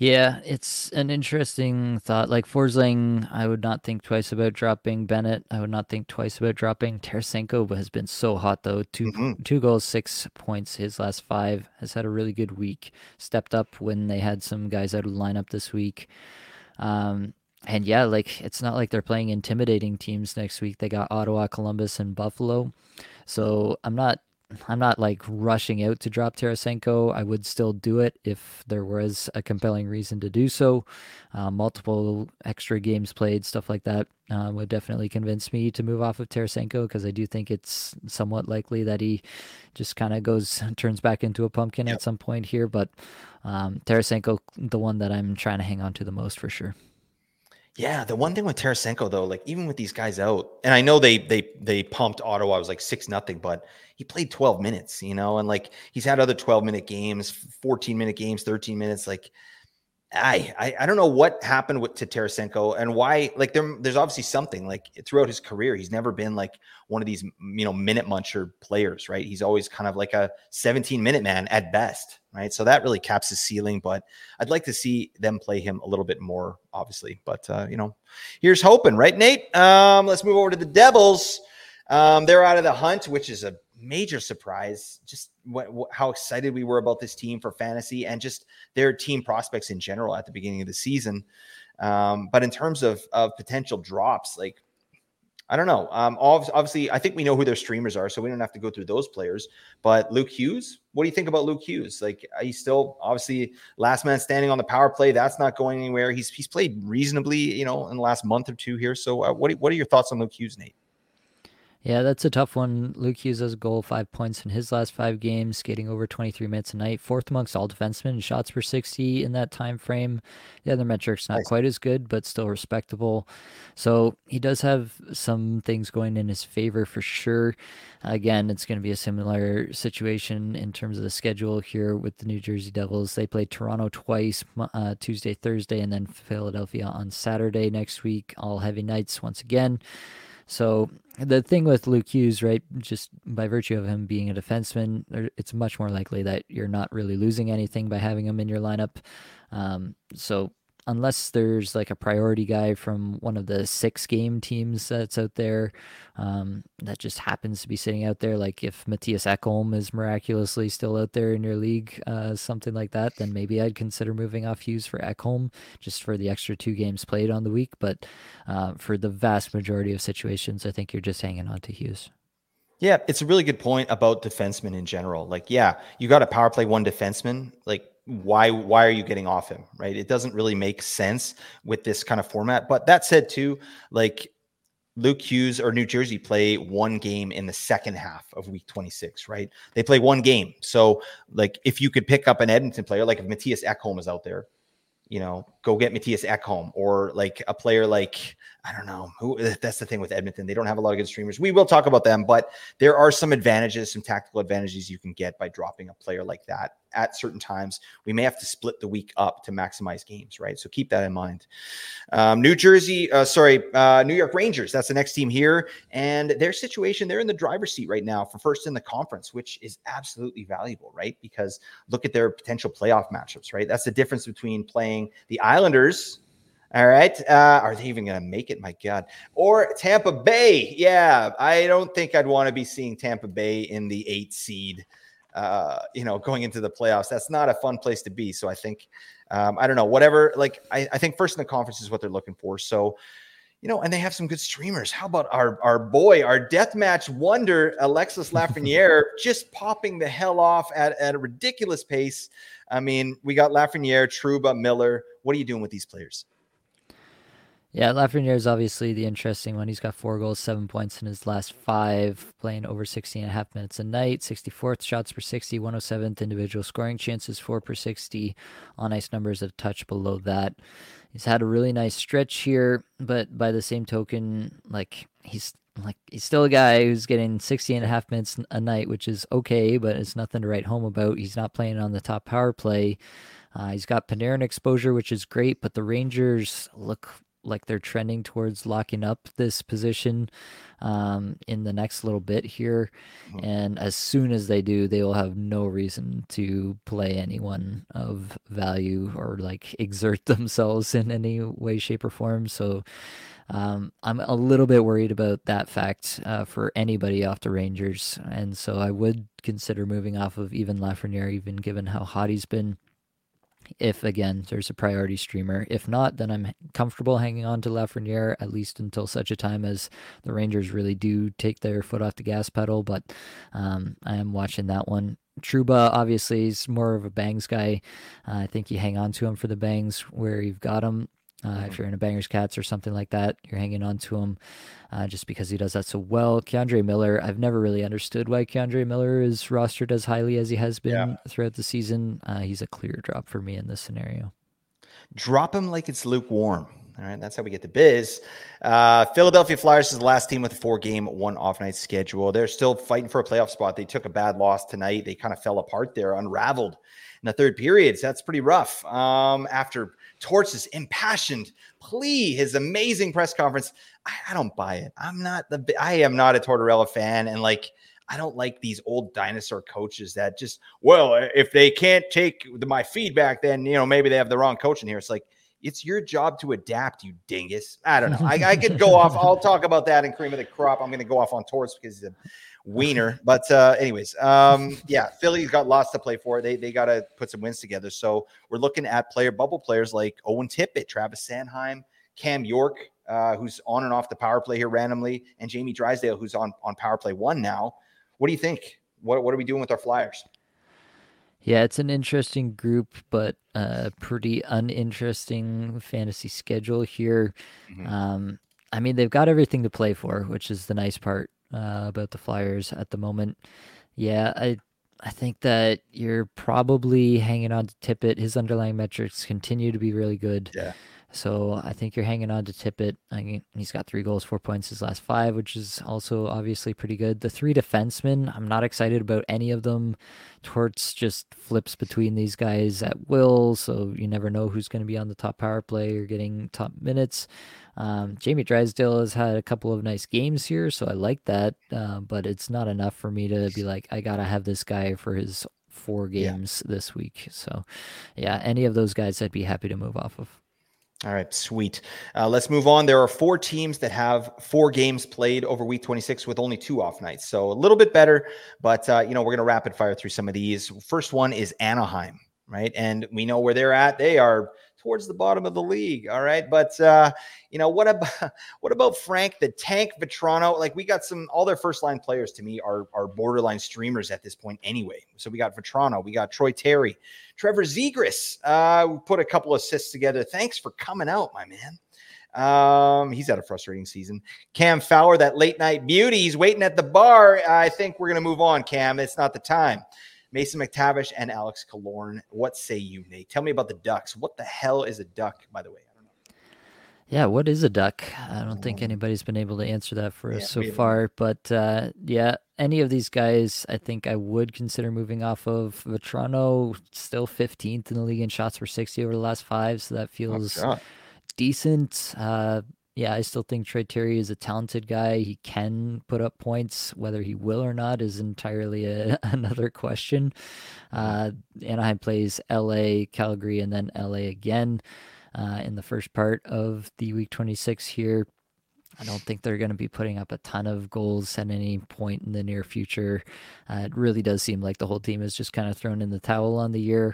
Yeah, it's an interesting thought. Like Forsling, I would not think twice about dropping Bennett. I would not think twice about dropping Tarasenko, but has been so hot though. Two Hmm. two goals, six points his last five. Has had a really good week. Stepped up when they had some guys out of the lineup this week. Um, and yeah, like it's not like they're playing intimidating teams next week. They got Ottawa, Columbus, and Buffalo. So I'm not I'm not like rushing out to drop Tarasenko. I would still do it if there was a compelling reason to do so. Uh, multiple extra games played, stuff like that uh, would definitely convince me to move off of Tarasenko because I do think it's somewhat likely that he just kind of goes turns back into a pumpkin Yep. at some point here. But um, Tarasenko, the one that I'm trying to hang on to the most for sure. Yeah, the one thing with Tarasenko though, like even with these guys out, and I know they they they pumped Ottawa, it was like six nothing, but he played twelve minutes, you know, and like he's had other twelve minute games, fourteen minute games, thirteen minutes. Like I, I I don't know what happened with to Tarasenko and why. Like there, there's obviously something. Like throughout his career, he's never been like one of these you know minute muncher players, right? He's always kind of like a seventeen minute man at best, right? So that really caps his ceiling. But I'd like to see them play him a little bit more, obviously. But uh, you know, here's hoping, right, Nate? Um, let's move over to the Devils. Um, they're out of the hunt, which is a major surprise. Just what, what, how excited we were about this team for fantasy and just their team prospects in general at the beginning of the season. Um, but in terms of, of potential drops, like, I don't know. Um, obviously, I think we know who their streamers are, so we don't have to go through those players. But Luke Hughes, what do you think about Luke Hughes? Like, he's still obviously last man standing on the power play. That's not going anywhere. He's he's played reasonably, you know, in the last month or two here. So, uh, what what are your thoughts on Luke Hughes, Nate? Yeah, that's a tough one. Luke Hughes has a goal, five points in his last five games, skating over twenty-three minutes a night, fourth amongst all defensemen, shots per sixty in that time frame. The other metrics not Nice. quite as good, but still respectable. So he does have some things going in his favor for sure. Again, it's going to be a similar situation in terms of the schedule here with the New Jersey Devils. They play Toronto twice, uh, Tuesday, Thursday, and then Philadelphia on Saturday next week. All heavy nights once again. So the thing with Luke Hughes, right, just by virtue of him being a defenseman, it's much more likely that you're not really losing anything by having him in your lineup. Um, so unless there's like a priority guy from one of the six game teams that's out there um, that just happens to be sitting out there, like if Matthias Ekholm is miraculously still out there in your league, uh, something like that, then maybe I'd consider moving off Hughes for Ekholm just for the extra two games played on the week. But uh, for the vast majority of situations, I think you're just hanging on to Hughes. Yeah, it's a really good point about defensemen in general. Like, yeah, you got a power play one defenseman. Like, why why are you getting off him? Right? It doesn't really make sense with this kind of format. But that said, too, like Luke Hughes or New Jersey play one game in the second half of week twenty-six, right? They play one game. So, like, if you could pick up an Edmonton player, like if Matthias Ekholm is out there, you know, go get Matthias Ekholm, or like a player like, I don't know who. That's the thing with Edmonton. They don't have a lot of good streamers. We will talk about them, but there are some advantages, some tactical advantages you can get by dropping a player like that at certain times. We may have to split the week up to maximize games, right? So keep that in mind. Um, New Jersey, uh, sorry, uh, New York Rangers. That's the next team here. And their situation, they're in the driver's seat right now for first in the conference, which is absolutely valuable, right? Because look at their potential playoff matchups, right? That's the difference between playing the Islanders. All right. Uh, are they even going to make it? My God. Or Tampa Bay. Yeah. I don't think I'd want to be seeing Tampa Bay in the eight seed, uh, you know, going into the playoffs. That's not a fun place to be. So I think, um, I don't know, whatever, like, I, I think first in the conference is what they're looking for. So, you know, and they have some good streamers. How about our, our boy, our deathmatch wonder, Alexis Lafreniere, just popping the hell off at, at a ridiculous pace. I mean, we got Lafreniere, Trouba, Miller. What are you doing with these players? Yeah, Lafreniere is obviously the interesting one. He's got four goals, seven points in his last five, playing over sixteen and a half minutes a night, sixty-fourth shots per sixty, one hundred seventh individual scoring chances, four per sixty, on ice numbers a touch below that. He's had a really nice stretch here, but by the same token, like he's like he's still a guy who's getting sixty and a half minutes a night, which is okay, but it's nothing to write home about. He's not playing on the top power play. Uh, he's got Panarin exposure, which is great, but the Rangers look like they're trending towards locking up this position um, in the next little bit here. Mm-hmm. And as soon as they do, they will have no reason to play anyone of value or like exert themselves in any way, shape, or form. So um, I'm a little bit worried about that fact uh, for anybody off the Rangers. And so I would consider moving off of even Lafreniere, even given how hot he's been, if again there's a priority streamer. If not, then I'm comfortable hanging on to Lafreniere at least until such a time as the Rangers really do take their foot off the gas pedal. But um, I am watching that one. Trouba obviously is more of a bangs guy. Uh, I think you hang on to him for the bangs where you've got him. Uh, mm-hmm. If you're in a Bangers Cats or something like that, you're hanging on to him uh, just because he does that so well. K'Andre Miller, I've never really understood why K'Andre Miller is rostered as highly as he has been yeah. throughout the season. Uh, he's a clear drop for me in this scenario. Drop him like it's lukewarm. All right, that's how we get the biz. Uh, Philadelphia Flyers is the last team with a four-game, one-off-night schedule. They're still fighting for a playoff spot. They took a bad loss tonight. They kind of fell apart there, unraveled in the third period. So that's pretty rough. Um, after Torts' impassioned plea, his amazing press conference, I, I don't buy it. I'm not the. I am not a Tortorella fan, and like I don't like these old dinosaur coaches that just well, if they can't take the, my feedback, then you know maybe they have the wrong coach in here. It's like it's your job to adapt, you dingus. I don't know. I, I could go off. I'll talk about that in cream of the crop. I'm going to go off on Torts because he's a wiener. But uh, anyways, um, yeah, Philly's got lots to play for. They they got to put some wins together. So we're looking at player bubble players like Owen Tippett, Travis Sanheim, Cam York, uh, who's on and off the power play here randomly, and Jamie Drysdale, who's on, on power play one now. What do you think? What what are we doing with our Flyers? Yeah, it's an interesting group, but a pretty uninteresting fantasy schedule here. Mm-hmm. Um, I mean, they've got everything to play for, which is the nice part uh, about the Flyers at the moment. Yeah, I I think that you're probably hanging on to Tippett. His underlying metrics continue to be really good. Yeah. So I think you're hanging on to Tippett. I mean, he's got three goals, four points his last five, which is also obviously pretty good. The three defensemen, I'm not excited about any of them. Torts just flips between these guys at will, so you never know who's going to be on the top power play or getting top minutes. Um, Jamie Drysdale has had a couple of nice games here, so I like that, uh, but it's not enough for me to be like, I got to have this guy for his four games yeah. this week. So, yeah, any of those guys I'd be happy to move off of. All right, sweet. Uh, let's move on. There are four teams that have four games played over week twenty-six with only two off nights. So a little bit better, but, uh, you know, we're going to rapid fire through some of these. First one is Anaheim, right? And we know where they're at. They are towards the bottom of the league. All right. But, uh, you know, what about, what about Frank the Tank Vatrano? Like we got some, all their first line players to me are, are borderline streamers at this point anyway. So we got Vatrano, we got Troy Terry, Trevor Zegras, uh, we put a couple assists together. Thanks for coming out, my man. Um, he's had a frustrating season. Cam Fowler, that late night beauty, he's waiting at the bar. I think we're going to move on, Cam. It's not the time. Mason McTavish and Alex Killorn. What say you, Nate? Tell me about the Ducks. What the hell is a duck, by the way? I don't know. Yeah, what is a duck? I don't think anybody's been able to answer that for yeah, us so far. But uh, yeah, any of these guys, I think I would consider moving off of. Vatrano, still fifteenth in the league in shots per sixty over the last five, so that feels oh, decent. Uh, yeah, I still think Troy Terry is a talented guy. He can put up points. Whether he will or not is entirely a, another question. Uh, Anaheim plays L A, Calgary, and then L A again uh, in the first part of the week twenty-six here. I don't think they're going to be putting up a ton of goals at any point in the near future. Uh, it really does seem like the whole team is just kind of thrown in the towel on the year.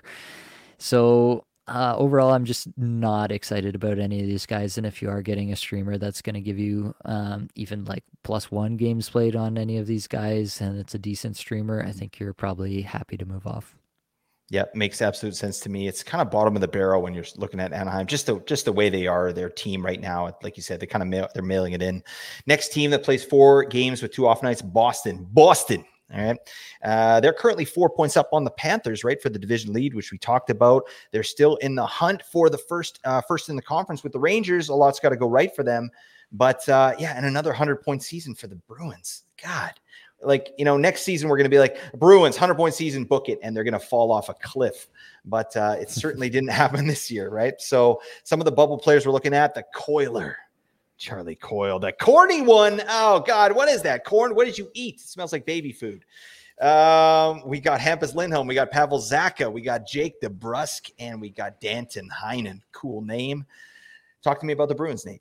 So Uh, overall, I'm just not excited about any of these guys. And if you are getting a streamer that's going to give you um, even like plus one games played on any of these guys, and it's a decent streamer, I think you're probably happy to move off. Yeah, makes absolute sense to me. It's kind of bottom of the barrel when you're looking at Anaheim, just the just the way they are, their team right now. Like you said, they kind of mail, they're mailing it in. Next team that plays four games with two off nights, Boston. Boston. All right. Uh, they're currently four points up on the Panthers, right, for the division lead, which we talked about. They're still in the hunt for the first uh, first in the conference with the Rangers. A lot's got to go right for them. But, uh, yeah, and another one hundred-point season for the Bruins. God, like, you know, next season we're going to be like Bruins, one hundred point season, book it, and they're going to fall off a cliff. But uh, it certainly didn't happen this year, right? So some of the bubble players we're looking at, the Coiler, Charlie Coyle, the corny one. Oh, God, what is that? Corn? What did you eat? It smells like baby food. Um, we got Hampus Lindholm, we got Pavel Zacha, we got Jake DeBrusk, and we got Danton Heinen. Cool name. Talk to me about the Bruins, Nate.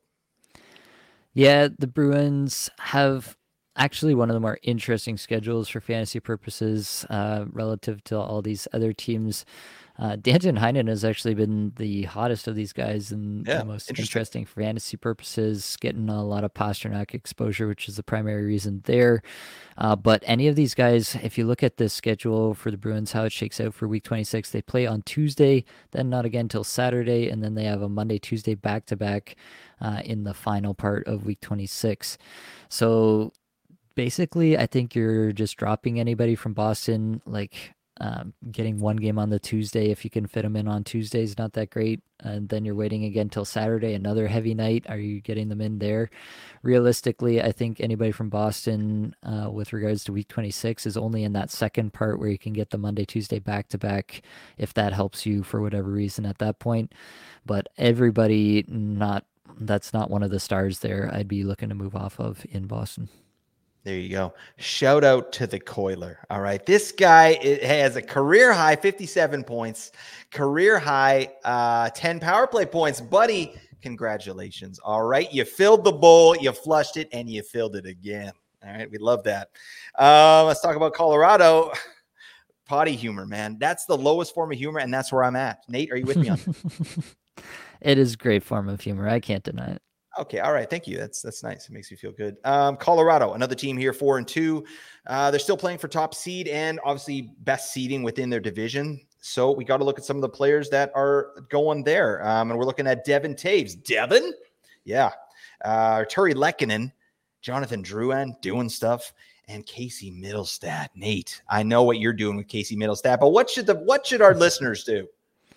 Yeah, the Bruins have actually one of the more interesting schedules for fantasy purposes uh, relative to all these other teams. Uh, Danton Heinen has actually been the hottest of these guys and yeah, the most interesting. interesting for fantasy purposes, getting a lot of Pastrnak exposure, which is the primary reason there. Uh, but any of these guys, if you look at the schedule for the Bruins, how it shakes out for week twenty-six, they play on Tuesday, then not again till Saturday, and then they have a Monday, Tuesday back-to-back uh, in the final part of week twenty-six. So basically, I think you're just dropping anybody from Boston, like um, getting one game on the Tuesday. If you can fit them in on Tuesday is not that great. And then you're waiting again till Saturday, another heavy night. Are you getting them in there? Realistically, I think anybody from Boston uh, with regards to week twenty-six is only in that second part where you can get the Monday, Tuesday back-to-back if that helps you for whatever reason at that point. But everybody not, that's not one of the stars there I'd be looking to move off of in Boston. There you go. Shout out to the Coiler. All right. This guy has a career high fifty-seven points, career high uh, ten power play points. Buddy, congratulations. All right. You filled the bowl, you flushed it, and you filled it again. All right. We love that. Uh, let's talk about Colorado. Potty humor, man. That's the lowest form of humor, and that's where I'm at. Nate, are you with me on that? It is a great form of humor. I can't deny it. Okay. All right. Thank you. That's, that's nice. It makes me feel good. Um, Colorado, another team here, four and two. Uh, they're still playing for top seed and obviously best seeding within their division. So we got to look at some of the players that are going there. Um, and we're looking at Devin Taves. Devin? Yeah. Uh, Turi Lehkonen, Jonathan Drouin doing stuff, and Casey Mittelstadt. Nate, I know what you're doing with Casey Mittelstadt, but what should the, what should our listeners do?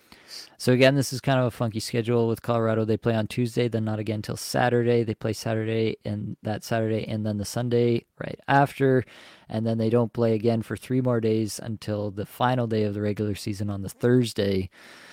So again, this is kind of a funky schedule with Colorado. They play on Tuesday, then not again till Saturday. They play Saturday and that Saturday and then the Sunday right after. And then they don't play again for three more days until the final day of the regular season on the Thursday.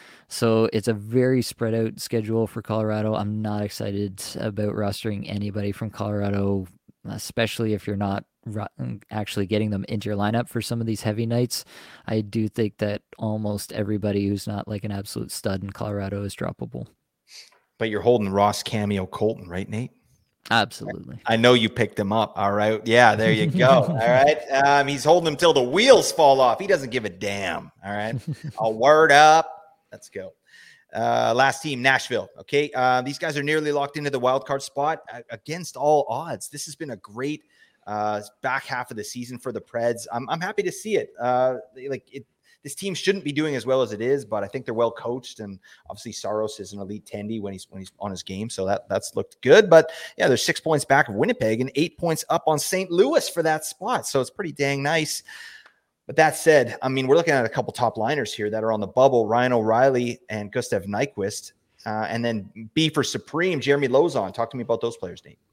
So it's a very spread out schedule for Colorado. I'm not excited about rostering anybody from Colorado, especially if you're not actually getting them into your lineup for some of these heavy nights. I do think that almost everybody who's not like an absolute stud in Colorado is droppable. But you're holding Ross Cameo Colton, right, Nate? Absolutely. I know you picked him up. All right. Yeah, there you go. All right. Um, he's holding him till the wheels fall off. He doesn't give a damn. All right. I'll word up. Let's go. Uh, last team, Nashville. Okay. Uh, these guys are nearly locked into the wild card spot uh, against all odds. This has been a great uh, back half of the season for the Preds. I'm, I'm happy to see it. Uh, like it, this team shouldn't be doing as well as it is, but I think they're well coached, and obviously Saros is an elite tendy when he's when he's on his game, so that that's looked good. But yeah, they're six points back of Winnipeg and eight points up on Saint Louis for that spot, so it's pretty dang nice. But that said, I mean, we're looking at a couple top liners here that are on the bubble: Ryan O'Reilly and Gustav Nyquist, uh, and then B for Supreme, Jeremy Lauzon. Talk to me about those players, Nate.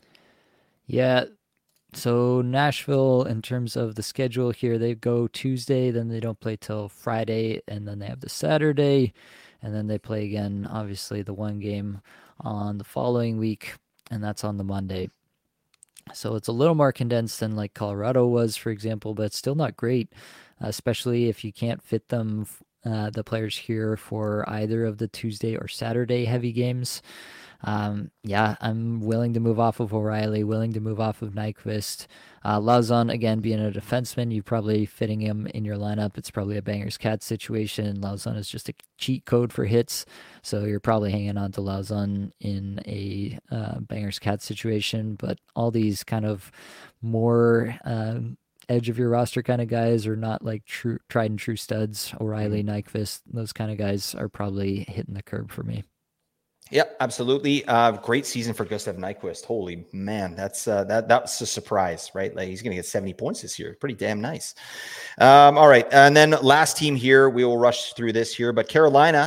Yeah. So Nashville, in terms of the schedule here, they go Tuesday, then they don't play till Friday, and then they have the Saturday, and then they play again, obviously, the one game on the following week, and that's on the Monday. So it's a little more condensed than like Colorado was, for example, but it's still not great, especially if you can't fit them, uh, the players here, for either of the Tuesday or Saturday heavy games. Um, yeah, I'm willing to move off of O'Reilly, willing to move off of Nyquist. Uh, Lauzon, again, being a defenseman, you're probably fitting him in your lineup. It's probably a Bangers Cat situation. Lauzon is just a cheat code for hits, so you're probably hanging on to Lauzon in a uh, Bangers Cat situation. But all these kind of more um, edge of your roster kind of guys are not like true tried and true studs. O'Reilly, Nyquist, those kind of guys are probably hitting the curb for me. Yep, absolutely. Uh, great season for Gustav Nyquist. Holy man, that's uh, that that's a surprise, right? Like he's going to get seventy points this year. Pretty damn nice. Um, all right, and then last team here, we will rush through this here, but Carolina,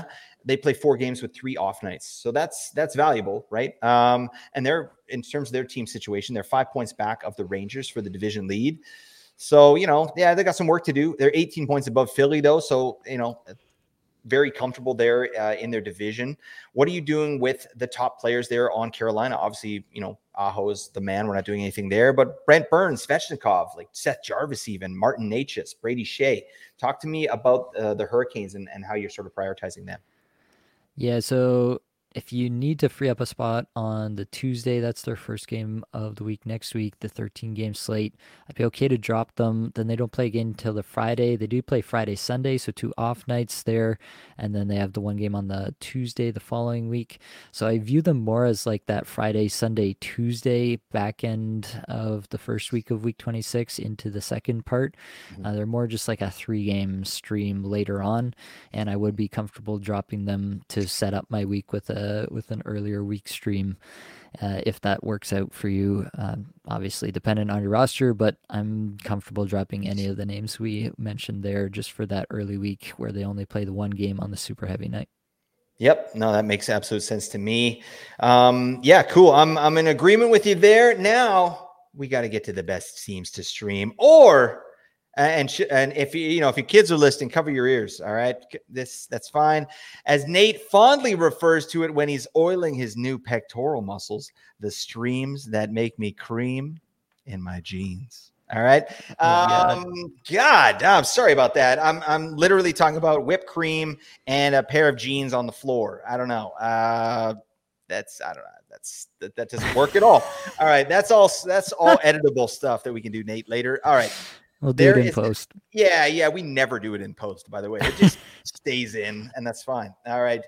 they play four games with three off nights. So that's that's valuable, right? Um, and they're, in terms of their team situation, they're five points back of the Rangers for the division lead. So, you know, yeah, they got some work to do. They're eighteen points above Philly, though. So, you know, very comfortable there uh, in their division. What are you doing with the top players there on Carolina? Obviously, you know, Aho is the man. We're not doing anything there. But Brent Burns, Svechnikov, like Seth Jarvis even, Martin Necas, Brady Shea. Talk to me about uh, the Hurricanes and, and how you're sort of prioritizing them. Yeah, so if you need to free up a spot on the Tuesday, that's their first game of the week next week, the thirteen game slate. I'd be okay to drop them. Then they don't play again until the Friday. They do play Friday, Sunday, so two off nights there. And then they have the one game on the Tuesday the following week. So I view them more as like that Friday, Sunday, Tuesday back end of the first week of week twenty-six into the second part. Mm-hmm. Uh, they're more just like a three game stream later on. And I would be comfortable dropping them to set up my week with a with an earlier week stream uh, if that works out for you. Um, obviously dependent on your roster, but I'm comfortable dropping any of the names we mentioned there just for that early week where they only play the one game on the super heavy night. Yep. No, that makes absolute sense to me. Um, yeah, cool. I'm I'm in agreement with you there. Now we got to get to the best teams to stream, or And sh- and if you you know if your kids are listening, cover your ears. All right, this that's fine. As Nate fondly refers to it when he's oiling his new pectoral muscles, the streams that make me cream in my jeans. All right. Um, God, I'm sorry about that. I'm I'm literally talking about whipped cream and a pair of jeans on the floor. I don't know. Uh, that's I don't know. That's that, that doesn't work at all. All right, that's all. That's all editable stuff that we can do, Nate, later. All right. We'll do there it in is, post. Yeah, yeah. We never do it in post, by the way. It just stays in, and that's fine. All right.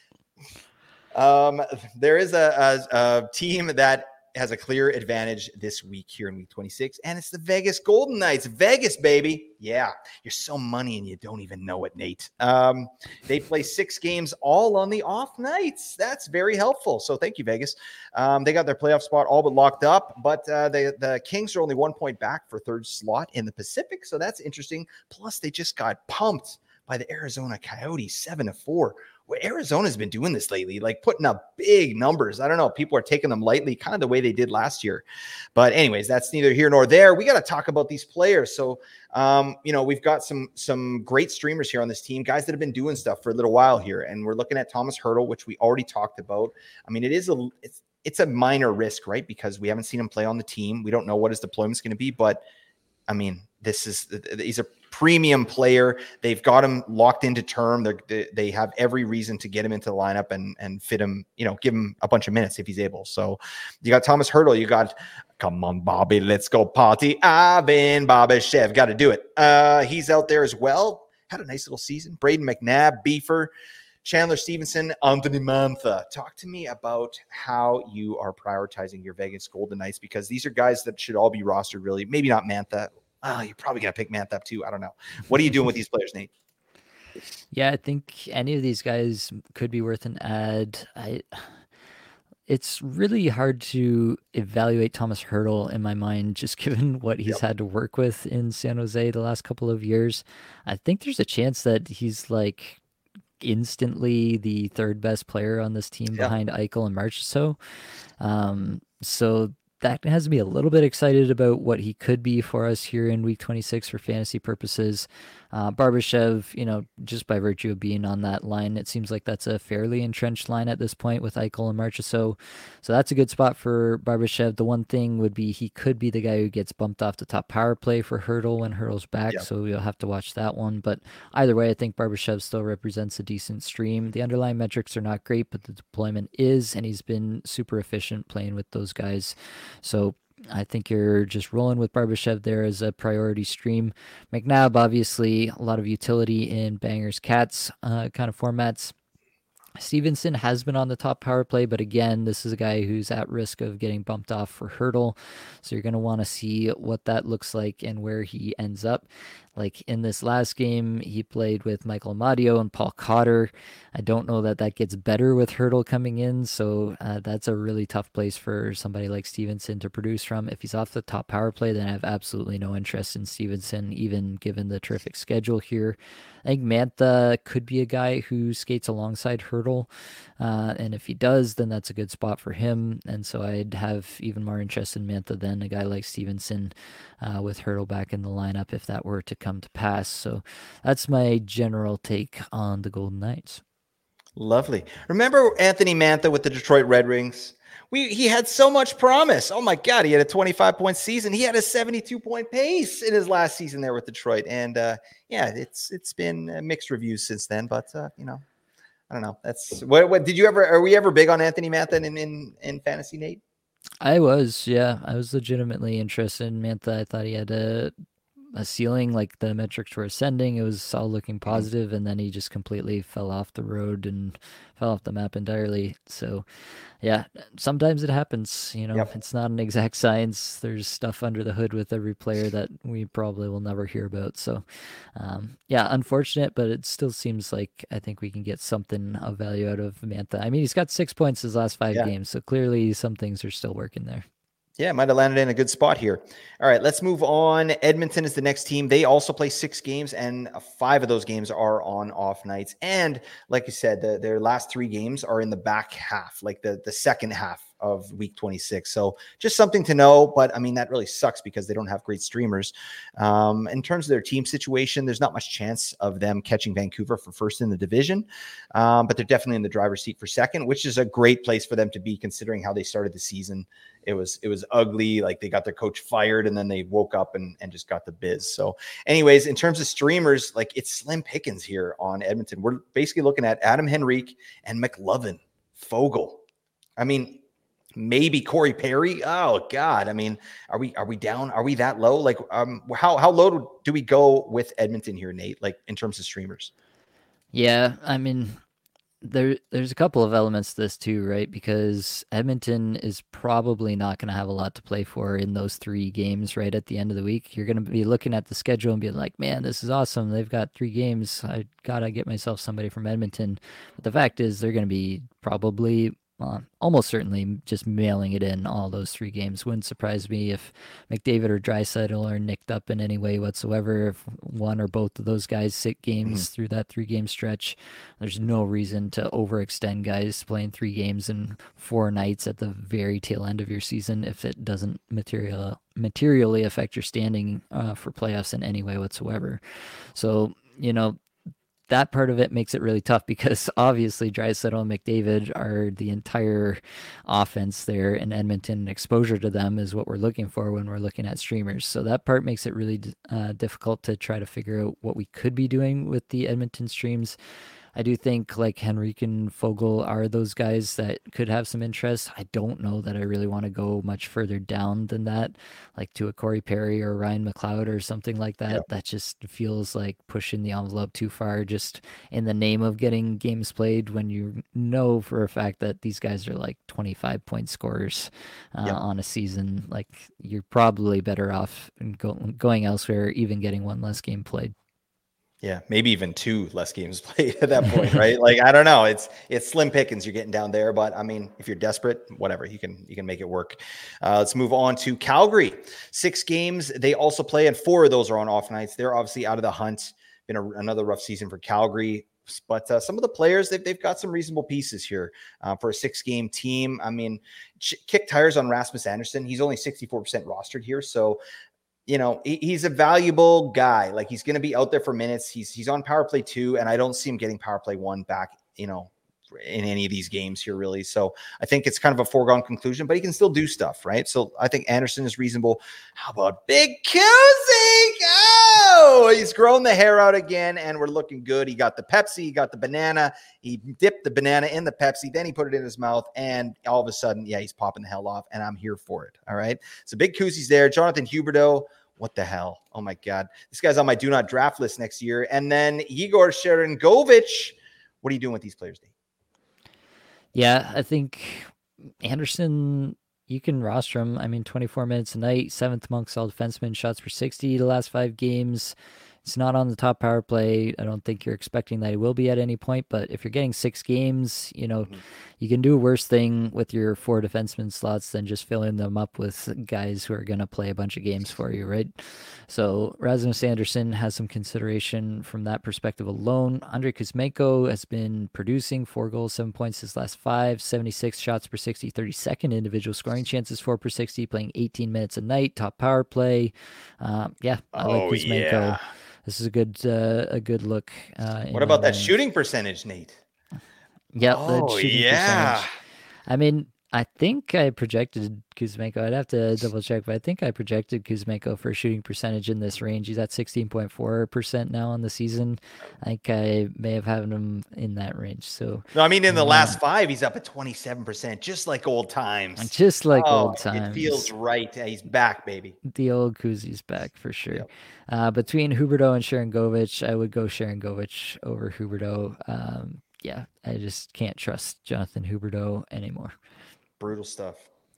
Um, there is a, a, a team that has a clear advantage this week here in week twenty-six, and it's the Vegas Golden Knights. Vegas, baby. Yeah, you're so money and you don't even know it, Nate. Um, they play six games all on the off nights. That's very helpful. So thank you, Vegas. Um, they got their playoff spot all but locked up, but uh, they, the Kings are only one point back for third slot in the Pacific, so that's interesting. Plus, they just got pumped by the Arizona Coyotes, seven to four. Well, Arizona's been doing this lately, like putting up big numbers. I don't know. People are taking them lightly, kind of the way they did last year. But anyways, that's neither here nor there. We got to talk about these players. So, um, you know, we've got some some great streamers here on this team, guys that have been doing stuff for a little while here. And we're looking at Thomas Hertl, which we already talked about. I mean, it is a it's it's a minor risk, right? Because we haven't seen him play on the team. We don't know what his deployment is going to be. But, I mean, this is he's a premium player. They've got him locked into term. They're, they have every reason to get him into the lineup and, and fit him, you know, give him a bunch of minutes if he's able. So you got Thomas Hertl. You got, come on, Bobby, let's go party. Ivan Barbashev. Got to do it. Uh, he's out there as well. Had a nice little season. Braden McNabb, Beefer, Chandler Stevenson, Anthony Mantha. Talk to me about how you are prioritizing your Vegas Golden Knights, because these are guys that should all be rostered, really. Maybe not Mantha. Oh, you probably got to pick Mantha up too. I don't know. What are you doing with these players, Nate? Yeah, I think any of these guys could be worth an ad. I, it's really hard to evaluate Thomas Hertl in my mind, just given what he's yep. had to work with in San Jose the last couple of years. I think there's a chance that he's like instantly the third best player on this team yep. behind Eichel and Marchessault. Um, so that has me a little bit excited about what he could be for us here in week twenty-six for fantasy purposes. Uh, Barbashev, you know, just by virtue of being on that line, it seems like that's a fairly entrenched line at this point with Eichel and Marchessault. So that's a good spot for Barbashev. The one thing would be he could be the guy who gets bumped off the top power play for Hertl when Hertl's back. Yep. So you'll have to watch that one. But either way, I think Barbashev still represents a decent stream. The underlying metrics are not great, but the deployment is, and he's been super efficient playing with those guys. So I think you're just rolling with Barbashev there as a priority stream. McNabb, obviously, a lot of utility in Bangers Cats uh, kind of formats. Stevenson has been on the top power play, but again, this is a guy who's at risk of getting bumped off for Hertl. So you're going to want to see what that looks like and where he ends up. Like in this last game, he played with Michael Amadio and Paul Cotter. I don't know that that gets better with Hertl coming in. So uh, that's a really tough place for somebody like Stevenson to produce from. If he's off the top power play, then I have absolutely no interest in Stevenson, even given the terrific schedule here. I think Mantha could be a guy who skates alongside Hurdle, uh, and if he does, then that's a good spot for him. And so I'd have even more interest in Mantha than a guy like Stevenson, uh, with Hurdle back in the lineup if that were to come to pass. So that's my general take on the Golden Knights. Lovely. Remember Anthony Mantha with the Detroit Red Wings? We he had so much promise. Oh my God, he had a twenty-five point season. He had a seventy-two point pace in his last season there with Detroit, and uh, yeah, it's it's been mixed reviews since then. But uh, you know, I don't know. That's what. What did you ever? Are we ever big on Anthony Mantha in in, in fantasy, Nate? I was, yeah, I was legitimately interested in Mantha. I thought he had a a ceiling, like the metrics were ascending. It was all looking positive, and then he just completely fell off the road and fell off the map entirely. So, yeah, sometimes it happens. You know, Yep. it's not an exact science. There's stuff under the hood with every player that we probably will never hear about. So, um, yeah, unfortunate, but it still seems like I think we can get something of value out of Mantha. I mean, he's got six points his last five Yeah. games, so clearly some things are still working there. Yeah, might have landed in a good spot here. All right, let's move on. Edmonton is the next team. They also play six games, and five of those games are on off nights. And like you said, the, their last three games are in the back half, like the, the second half of week twenty-six. So just something to know. But I mean, that really sucks because they don't have great streamers. Um, in terms of their team situation, there's not much chance of them catching Vancouver for first in the division. Um, but they're definitely in the driver's seat for second, which is a great place for them to be considering how they started the season. It was it was ugly. Like they got their coach fired and then they woke up and, and just got the biz. So anyways, in terms of streamers, like it's slim pickings here on Edmonton. We're basically looking at Adam Henrique and McLovin, Fogle. I mean, maybe Corey Perry. Oh God. I mean, are we are we down? Are we that low? Like um how how low do we go with Edmonton here, Nate? Like in terms of streamers? Yeah, I mean, there there's a couple of elements to this too, right? Because Edmonton is probably not going to have a lot to play for in those three games right at the end of the week. You're going to be looking at the schedule and being like, man, this is awesome. They've got three games. I got to get myself somebody from Edmonton. But the fact is, they're going to be probably uh, almost certainly just mailing it in all those three games. Wouldn't surprise me if McDavid or Draisaitl are nicked up in any way whatsoever. If one or both of those guys sit games mm-hmm. through that three game stretch, there's no reason to overextend guys playing three games in four nights at the very tail end of your season if it doesn't material materially affect your standing uh, for playoffs in any way whatsoever. So, you know, that part of it makes it really tough because obviously Draisaitl and McDavid are the entire offense there in Edmonton. Exposure to them is what we're looking for when we're looking at streamers. So that part makes it really uh, difficult to try to figure out what we could be doing with the Edmonton streams. I do think like Henrique and Fogle are those guys that could have some interest. I don't know that I really want to go much further down than that, like to a Corey Perry or Ryan McLeod or something like that. Yep. That just feels like pushing the envelope too far just in the name of getting games played when you know for a fact that these guys are like twenty-five point scorers uh, yep. on a season. Like you're probably better off go, going elsewhere, even getting one less game played. Yeah, maybe even two less games played at that point, right? Like I don't know, it's it's slim pickings you're getting down there, but I mean, if you're desperate, whatever, you can you can make it work. Uh, let's move on to Calgary. Six games they also play, and four of those are on off nights. They're obviously out of the hunt. Been a, another rough season for Calgary, but uh, some of the players they've they've got some reasonable pieces here uh, for a six game team. I mean, ch- kick tires on Rasmus Anderson. He's only sixty-four percent rostered here, so. You know, he, he's a valuable guy. Like he's going to be out there for minutes. He's he's on power play two, and I don't see him getting power play one back, you know, in any of these games here, really. So I think it's kind of a foregone conclusion, but he can still do stuff, right? So I think Anderson is reasonable. How about Big Kuzik? Oh, he's grown the hair out again, and we're looking good. He got the Pepsi, he got the banana. He dipped the banana in the Pepsi, then he put it in his mouth, and all of a sudden, yeah, he's popping the hell off, and I'm here for it, all right? So Big Kuzi's there. Jonathan Huberdeau, what the hell? Oh, my God. This guy's on my do not draft list next year. And then Igor Sharangovich. What are you doing with these players, Dave? Yeah, I think Anderson, you can roster him. I mean, twenty-four minutes a night, seventh amongst all defensemen, shots per sixty the last five games. It's not on the top power play. I don't think you're expecting that he will be at any point, but if you're getting six games, you know, Mhm. you can do a worse thing with your four defenseman slots than just filling them up with guys who are going to play a bunch of games for you, right? So Rasmus Anderson has some consideration from that perspective alone. Andrei Kuzmenko has been producing four goals, seven points his last five, seventy-six shots per sixty, thirty-second individual scoring chances, four per sixty, playing eighteen minutes a night, top power play. Um, yeah, I like Oh Kuzmenko. yeah. This is a good uh, a good look uh, What in that about that range. shooting percentage, Nate? Yep, the Oh shooting yeah. percentage. I mean, I think I projected Kuzmenko. I'd have to double check, but I think I projected Kuzmenko for shooting percentage in this range. He's at sixteen point four percent now on the season. I think I may have had him in that range. So, No, I mean in the last um, five, he's up at twenty-seven percent, just like old times. just like Oh, old it feels times, right. Yeah, he's back, baby. the old Kuzi's back for sure. Yep. Uh, between Huberto and Sharon Govich, I would go Sharon Govich over Huberto. Um, yeah, I just can't trust Jonathan Huberto anymore. Brutal stuff.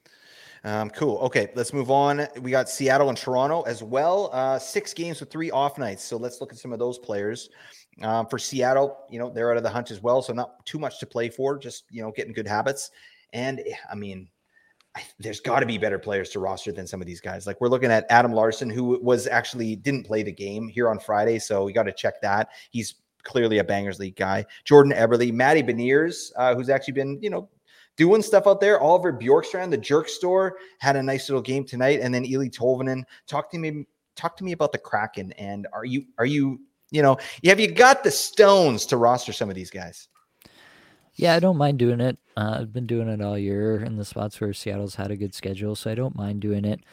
Um, cool. Okay, let's move on. We got Seattle and Toronto as well. Uh, six games with three off nights. So let's look at some of those players. Um, for Seattle, you know, they're out of the hunt as well. So not too much to play for, just, you know, getting good habits. And I mean, I, there's got to be better players to roster than some of these guys. Like we're looking at Adam Larson, who was actually didn't play the game here on Friday. So we got to check that. He's clearly a Bangers League guy. Jordan Eberle, Matty Beniers, uh, who's actually been, you know, doing stuff out there. Oliver Bjorkstrand, the jerk store, had a nice little game tonight. And then Eli Tolvanen. Talk to me, talk to me about the Kraken. And are you, are you, you know, have you got the stones to roster some of these guys? Yeah, I don't mind doing it. Uh, I've been doing it all year in the spots where Seattle's had a good schedule, so I don't mind doing it.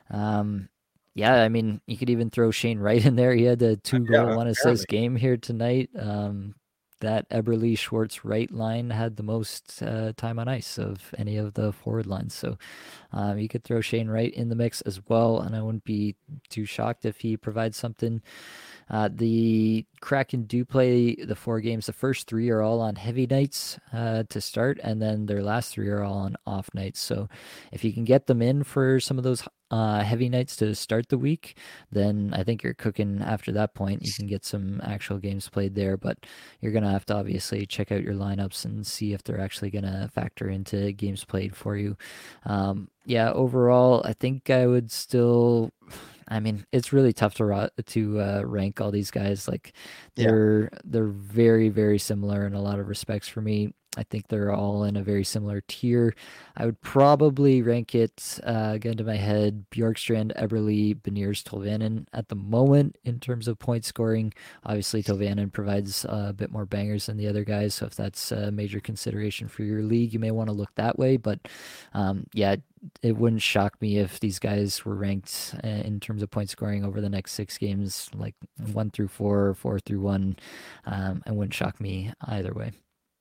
Um, yeah, I mean, you could even throw Shane Wright in there. He had a two goal, Yeah, one apparently. assist game here tonight. Um, that Eberle Schwartz Wright line had the most uh, time on ice of any of the forward lines. So um, you could throw Shane Wright in the mix as well, and I wouldn't be too shocked if he provides something. Uh, the Kraken do play the four games. The first three are all on heavy nights uh, to start, and then their last three are all on off nights. So if you can get them in for some of those uh, heavy nights to start the week, then I think you're cooking after that point. You can get some actual games played there, but you're going to have to obviously check out your lineups and see if they're actually going to factor into games played for you. Um, yeah, overall, I think I would still. I mean, it's really tough to ro- to uh, rank all these guys. Like, Yeah. they're they're very very similar in a lot of respects for me. I think they're all in a very similar tier. I would probably rank it uh, again to my head: Bjorkstrand, Eberle, Beniers, Tolvanen at the moment in terms of point scoring. Obviously, Tolvanen provides uh, a bit more bangers than the other guys, so if that's a major consideration for your league, you may want to look that way. But um, yeah, it wouldn't shock me if these guys were ranked uh, in terms of point scoring over the next six games, like one through four, four through one. Um, it wouldn't shock me either way.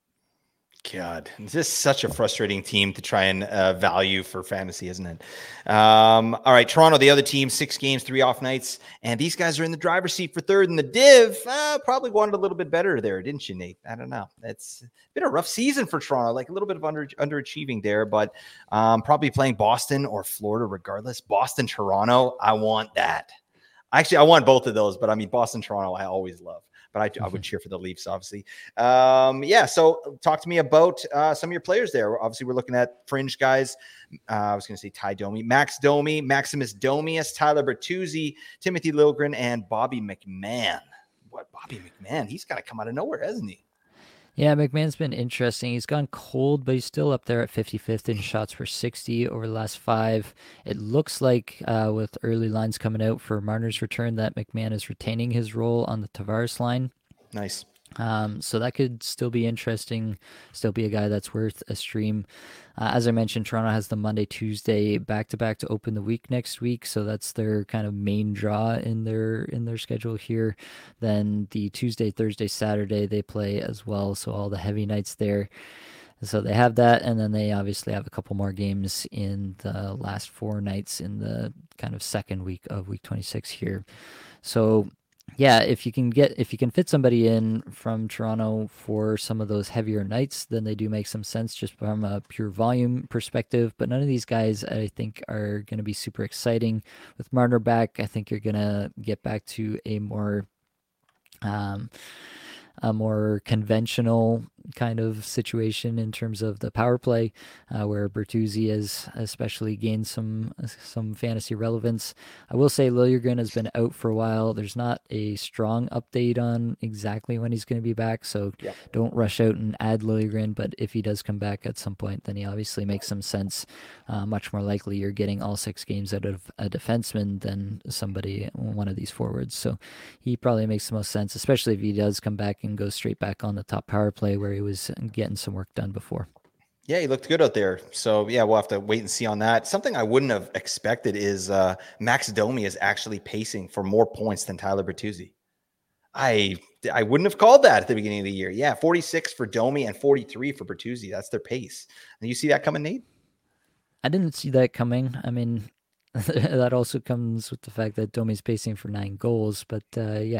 God, this is such a frustrating team to try and uh, value for fantasy, isn't it? Um, all right, Toronto, the other team, six games, three off nights, and these guys are in the driver's seat for third in the div. Uh, probably wanted a little bit better there, didn't you, Nate? I don't know. It's been a rough season for Toronto, like a little bit of under underachieving there, but um, probably playing Boston or Florida regardless. Boston, Toronto, I want that. Actually, I want both of those, but I mean, Boston, Toronto, I always love. But I, I would cheer for the Leafs, obviously. Um, yeah, so talk to me about uh, some of your players there. Obviously, we're looking at fringe guys. Uh, I was going to say Ty Domi, Max Domi, Maximus Domius, Tyler Bertuzzi, Timothy Liljegren, and Bobby McMann. What, Bobby McMann? He's got to come out of nowhere, hasn't he? Yeah, McMahon's been interesting. He's gone cold, but he's still up there at fifty-fifth in shots per sixty over the last five. It looks like uh, with early lines coming out for Marner's return that McMahon is retaining his role on the Tavares line. Nice. Um, so that could still be interesting, still be a guy that's worth a stream. Uh, as I mentioned, Toronto has the Monday, Tuesday back to back to open the week next week, so that's their kind of main draw in their in their schedule here. Then the Tuesday, Thursday, Saturday they play as well, so all the heavy nights there. So they have that, and then they obviously have a couple more games in the last four nights in the kind of second week of week twenty-six here. So yeah, if you can get if you can fit somebody in from Toronto for some of those heavier nights, then they do make some sense just from a pure volume perspective. But none of these guys, I think, are going to be super exciting. With Marner back, I think you're going to get back to a more Um, a more conventional kind of situation in terms of the power play, uh, where Bertuzzi has especially gained some some fantasy relevance. I will say Liljegren has been out for a while. There's not a strong update on exactly when he's going to be back, so Yeah. don't rush out and add Liljegren. But if he does come back at some point, then he obviously makes some sense. Uh, much more likely you're getting all six games out of a defenseman than somebody, one of these forwards. So he probably makes the most sense, especially if he does come back and go straight back on the top power play where he was getting some work done before. Yeah, he looked good out there. So, yeah, we'll have to wait and see on that. Something I wouldn't have expected is uh, Max Domi is actually pacing for more points than Tyler Bertuzzi. I I wouldn't have called that at the beginning of the year. Yeah, forty-six for Domi and forty-three for Bertuzzi. That's their pace. And you see that coming, Nate? I didn't see that coming. I mean, that also comes with the fact that Domi's pacing for nine goals, but uh, yeah,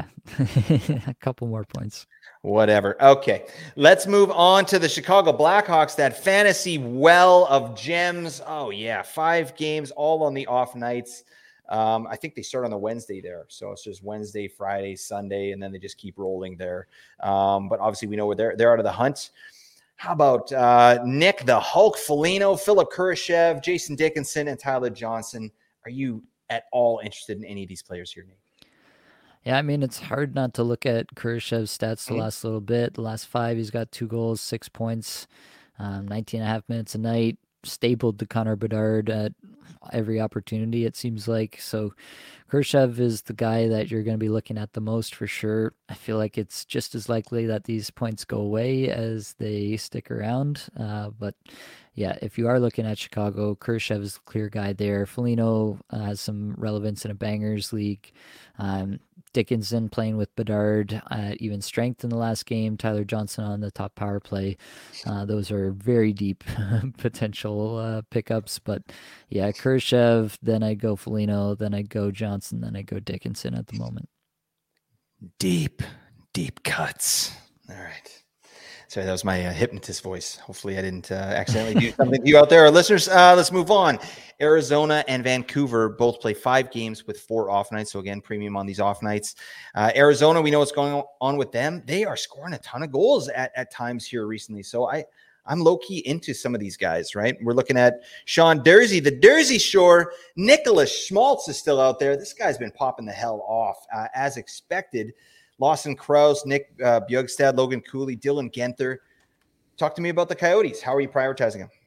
a couple more points. Whatever. Okay, let's move on to the Chicago Blackhawks, that fantasy well of gems. Oh, yeah, five games all on the off nights. Um, I think they start on the Wednesday there. So it's just Wednesday, Friday, Sunday, and then they just keep rolling there. Um, but obviously we know they're, they're out of the hunt. How about uh, Nick, the Hulk Foligno, Philip Kurashev, Jason Dickinson, and Tyler Johnson? Are you at all interested in any of these players here, Nate? Yeah, I mean, it's hard not to look at Kurashev's stats the Mm-hmm. last little bit. The last five, he's got two goals, six points, um, nineteen and a half minutes a night, stapled to Connor Bedard at every opportunity, it seems like. So Kurashev is the guy that you're going to be looking at the most for sure. I feel like it's just as likely that these points go away as they stick around. Uh, but yeah, if you are looking at Chicago, Kurashev is the clear guy there. Foligno uh, has some relevance in a bangers league. Um, Dickinson playing with Bedard at even strength in the last game. Tyler Johnson on the top power play. Uh, those are very deep potential uh, pickups. But yeah, Kurashev, then I go Foligno, then I go Johnson, then I go Dickinson at the moment. Deep, deep cuts. All right. Sorry, that was my uh, hypnotist voice. Hopefully I didn't uh, accidentally do something to you out there. Our listeners, uh, let's move on. Arizona and Vancouver both play five games with four off nights. So again, premium on these off nights. Uh, Arizona, we know what's going on with them. They are scoring a ton of goals at, at times here recently. So I, I'm low-key into some of these guys, right? We're looking at Sean Durzi, the Durzi Shore. Nicholas Schmaltz is still out there. This guy's been popping the hell off uh, as expected. Lawson Krause, Nick uh, Bjugstad, Logan Cooley, Dylan Genther. Talk to me about the Coyotes. How are you prioritizing them?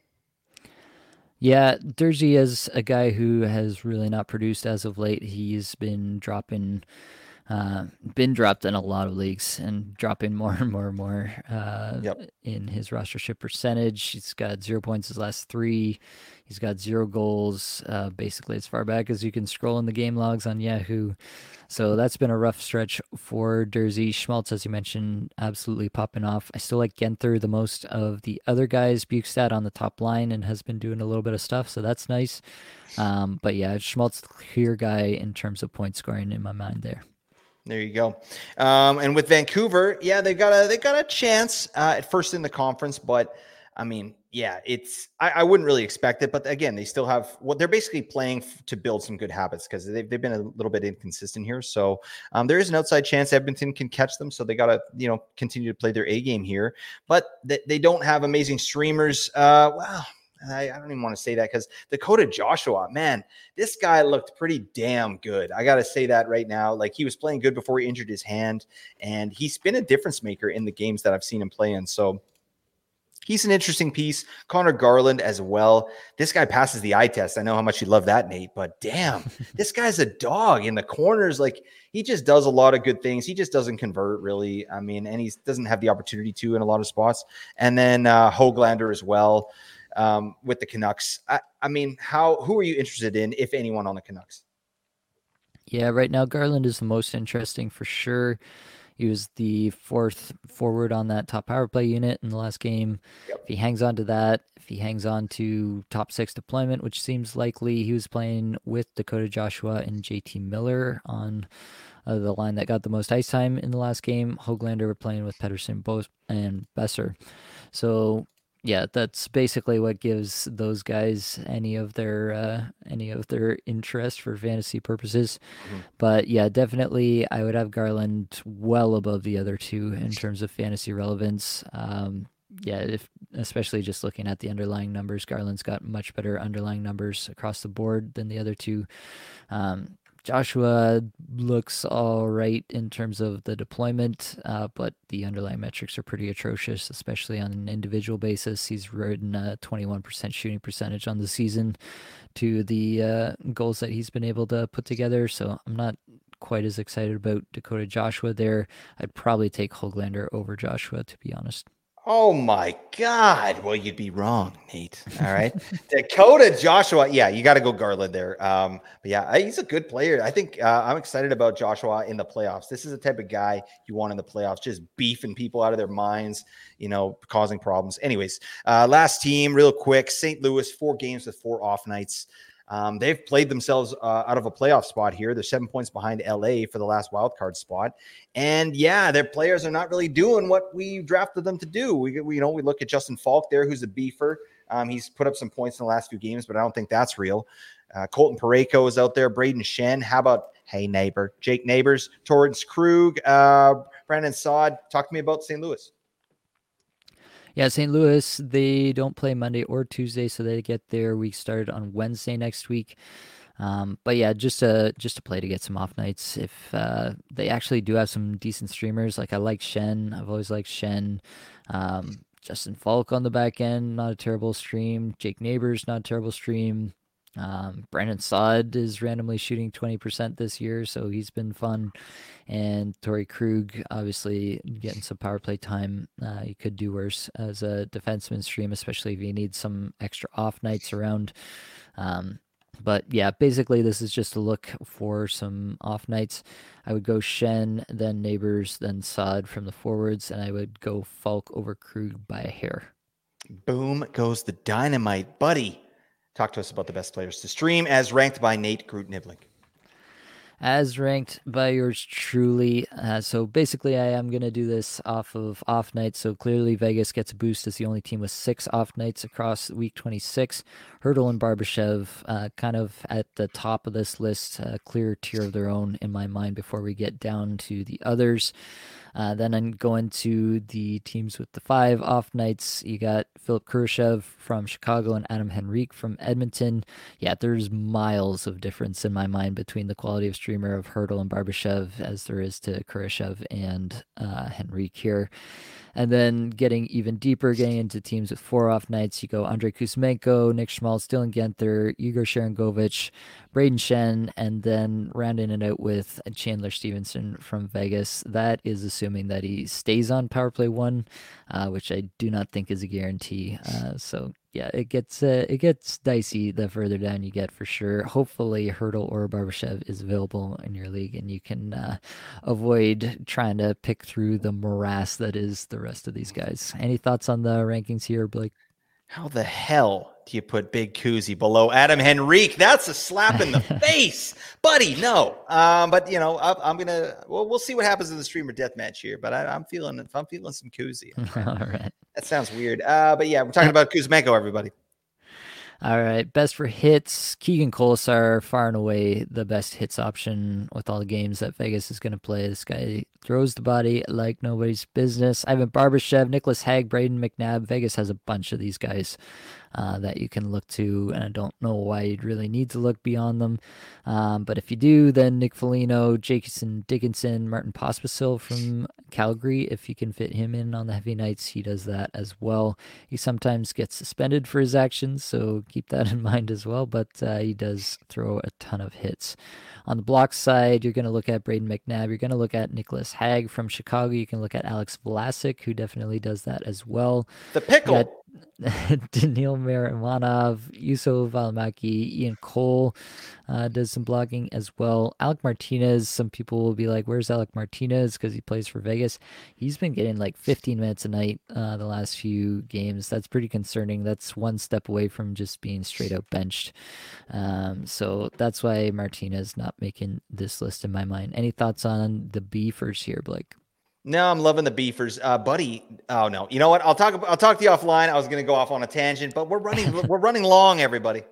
Yeah, Durzi is a guy who has really not produced as of late. He's been dropping, uh, been dropped in a lot of leagues and dropping more and more and more uh, Yep. in his rostership percentage. He's got zero points his last three. He's got zero goals, uh, basically as far back as you can scroll in the game logs on Yahoo. So that's been a rough stretch for Durzi. Schmaltz, as you mentioned, absolutely popping off. I still like Genther the most of the other guys. Bukestad on the top line and has been doing a little bit of stuff, so that's nice. Um, but yeah, Schmaltz, the clear guy in terms of point scoring in my mind there. There you go. Um, and with Vancouver, yeah, they got a they got a chance uh, at first in the conference, but I mean, yeah, it's I, I wouldn't really expect it. But again, they still have what well, they're basically playing f- to build some good habits because they've they've been a little bit inconsistent here. So um, there is an outside chance Edmonton can catch them. So they got to you know continue to play their A game here. But they, they don't have amazing streamers. Uh, wow. I, I don't even want to say that because Dakota Joshua, man, this guy looked pretty damn good. I got to say that right now. Like he was playing good before he injured his hand, and he's been a difference maker in the games that I've seen him play in. So he's an interesting piece. Connor Garland as well. This guy passes the eye test. I know how much you love that, Nate, but damn, this guy's a dog in the corners. Like he just does a lot of good things. He just doesn't convert really. I mean, and he doesn't have the opportunity to in a lot of spots. And then uh, Hoglander as well. Um, with the Canucks. I, I mean, how who are you interested in, if anyone, on the Canucks? Yeah, right now Garland is the most interesting for sure. He was the fourth forward on that top power play unit in the last game. Yep. If he hangs on to that, if he hangs on to top six deployment, which seems likely, he was playing with Dakota Joshua and J T Miller on uh, the line that got the most ice time in the last game. Hoglander were playing with Pettersson, Bo- and Besser. So Yeah, that's basically what gives those guys any of their uh, any of their interest for fantasy purposes. Mhm. But yeah, definitely I would have Garland well above the other two in terms of fantasy relevance. Um, yeah, if especially just looking at the underlying numbers, Garland's got much better underlying numbers across the board than the other two. Um, Joshua looks all right in terms of the deployment, uh, but the underlying metrics are pretty atrocious, especially on an individual basis. He's ridden a twenty-one percent shooting percentage on the season to the uh, goals that he's been able to put together. So I'm not quite as excited about Dakota Joshua there. I'd probably take Hoglander over Joshua, to be honest. Oh my God. Well, you'd be wrong, Nate. All right. Dakota Joshua. Yeah, you got to go Garland there. Um, but yeah, he's a good player. I think uh, I'm excited about Joshua in the playoffs. This is the type of guy you want in the playoffs, just beefing people out of their minds, you know, causing problems. Anyways, uh, last team, real quick Saint Louis, four games with four off nights. Um, they've played themselves uh, out of a playoff spot here. They're seven points behind L A for the last wild card spot. And yeah, their players are not really doing what we drafted them to do. We, we you know, we look at Justin Falk there, who's a beefer. Um, he's put up some points in the last few games, but I don't think that's real. Uh, Colton Parayko is out there. Braden Shen. How about, hey, neighbor, Jake Neighbors, Torrance Krug, uh, Brandon Saad. Talk to me about Saint Louis. Yeah, Saint Louis, they don't play Monday or Tuesday, so they get their week started on Wednesday next week. Um, but yeah, just to just to play to get some off nights. If uh, they actually do have some decent streamers, like I like Shen. I've always liked Shen. Um, Justin Falk on the back end, not a terrible stream. Jake Neighbors, not a terrible stream. Um, Brandon Saad is randomly shooting twenty percent this year, so he's been fun. And Torrey Krug, obviously getting some power play time. Uh, he could do worse as a defenseman stream, especially if he needs some extra off nights around. Um, but yeah, basically this is just a look for some off nights. I would go Shen, then Neighbors, then Saad from the forwards, and I would go Falk over Krug by a hair. Boom goes the dynamite, buddy. Talk to us about the best players to stream as ranked by Nate Groot Niblink. As ranked by yours truly. Uh, so basically, I am going to do this off of off nights. So clearly, Vegas gets a boost as the only team with six off nights across week twenty-six. Hurdle and Barbashev uh, kind of at the top of this list, a clear tier of their own in my mind before we get down to the others. Uh, then I'm going to the teams with the five off nights. You got Philip Kurashev from Chicago and Adam Henrique from Edmonton. Yeah, there's miles of difference in my mind between the quality of streamer of Hurdle and Barbashev as there is to Kurashev and uh, Henrique here. And then getting even deeper, getting into teams with four off nights, you go Andrei Kuzmenko, Nick Schmaltz, Dylan Genther, Igor Sharangovich, Braden Shen, and then rounding it out with Chandler Stevenson from Vegas. That is assuming that he stays on Power Play One, uh, which I do not think is a guarantee. Uh, so yeah, it gets uh, it gets dicey the further down you get for sure. Hopefully, Hurdle or Barbashev is available in your league, and you can uh, avoid trying to pick through the morass that is the rest of these guys. Any thoughts on the rankings here, Blake? How the hell do you put Big Kuzi below Adam Henrique? That's a slap in the face, buddy. No, um, but you know, I, I'm gonna. Well, we'll see what happens in the streamer deathmatch here. But I, I'm feeling, I'm feeling some Kuzi. All right. That sounds weird. Uh, but yeah, we're talking about Kuzmenko, everybody. All right, best for hits. Keegan Kolesar, far and away the best hits option with all the games that Vegas is going to play. This guy throws the body like nobody's business. Ivan Barbashev, Nicholas Hague, Braden McNabb. Vegas has a bunch of these guys uh, that you can look to, and I don't know why you'd really need to look beyond them. Um, but if you do, then Nick Foligno, Jason Dickinson, Martin Pospisil from Calgary. If you can fit him in on the heavy nights, he does that as well. He sometimes gets suspended for his actions, so keep that in mind as well, but uh, he does throw a ton of hits. On the block side, you're going to look at Braden McNabb. You're going to look at Nicholas Hague from Chicago. You can look at Alex Vlasic, who definitely does that as well. The pickle. Daniil Marimanov, Yuso Valimaki, Ian Cole uh, does some blocking as well. Alec Martinez, some people will be like, where's Alec Martinez? Because he plays for Vegas. He's been getting like fifteen minutes a night uh, the last few games. That's pretty concerning. That's one step away from just being straight out benched. Um, so that's why Martinez not making this list in my mind. Any thoughts on the beefers here, Blake? No, I'm loving the Beefers, uh, buddy. Oh no, you know what? I'll talk. I'll talk to you offline. I was going to go off on a tangent, but we're running. we're running long, everybody.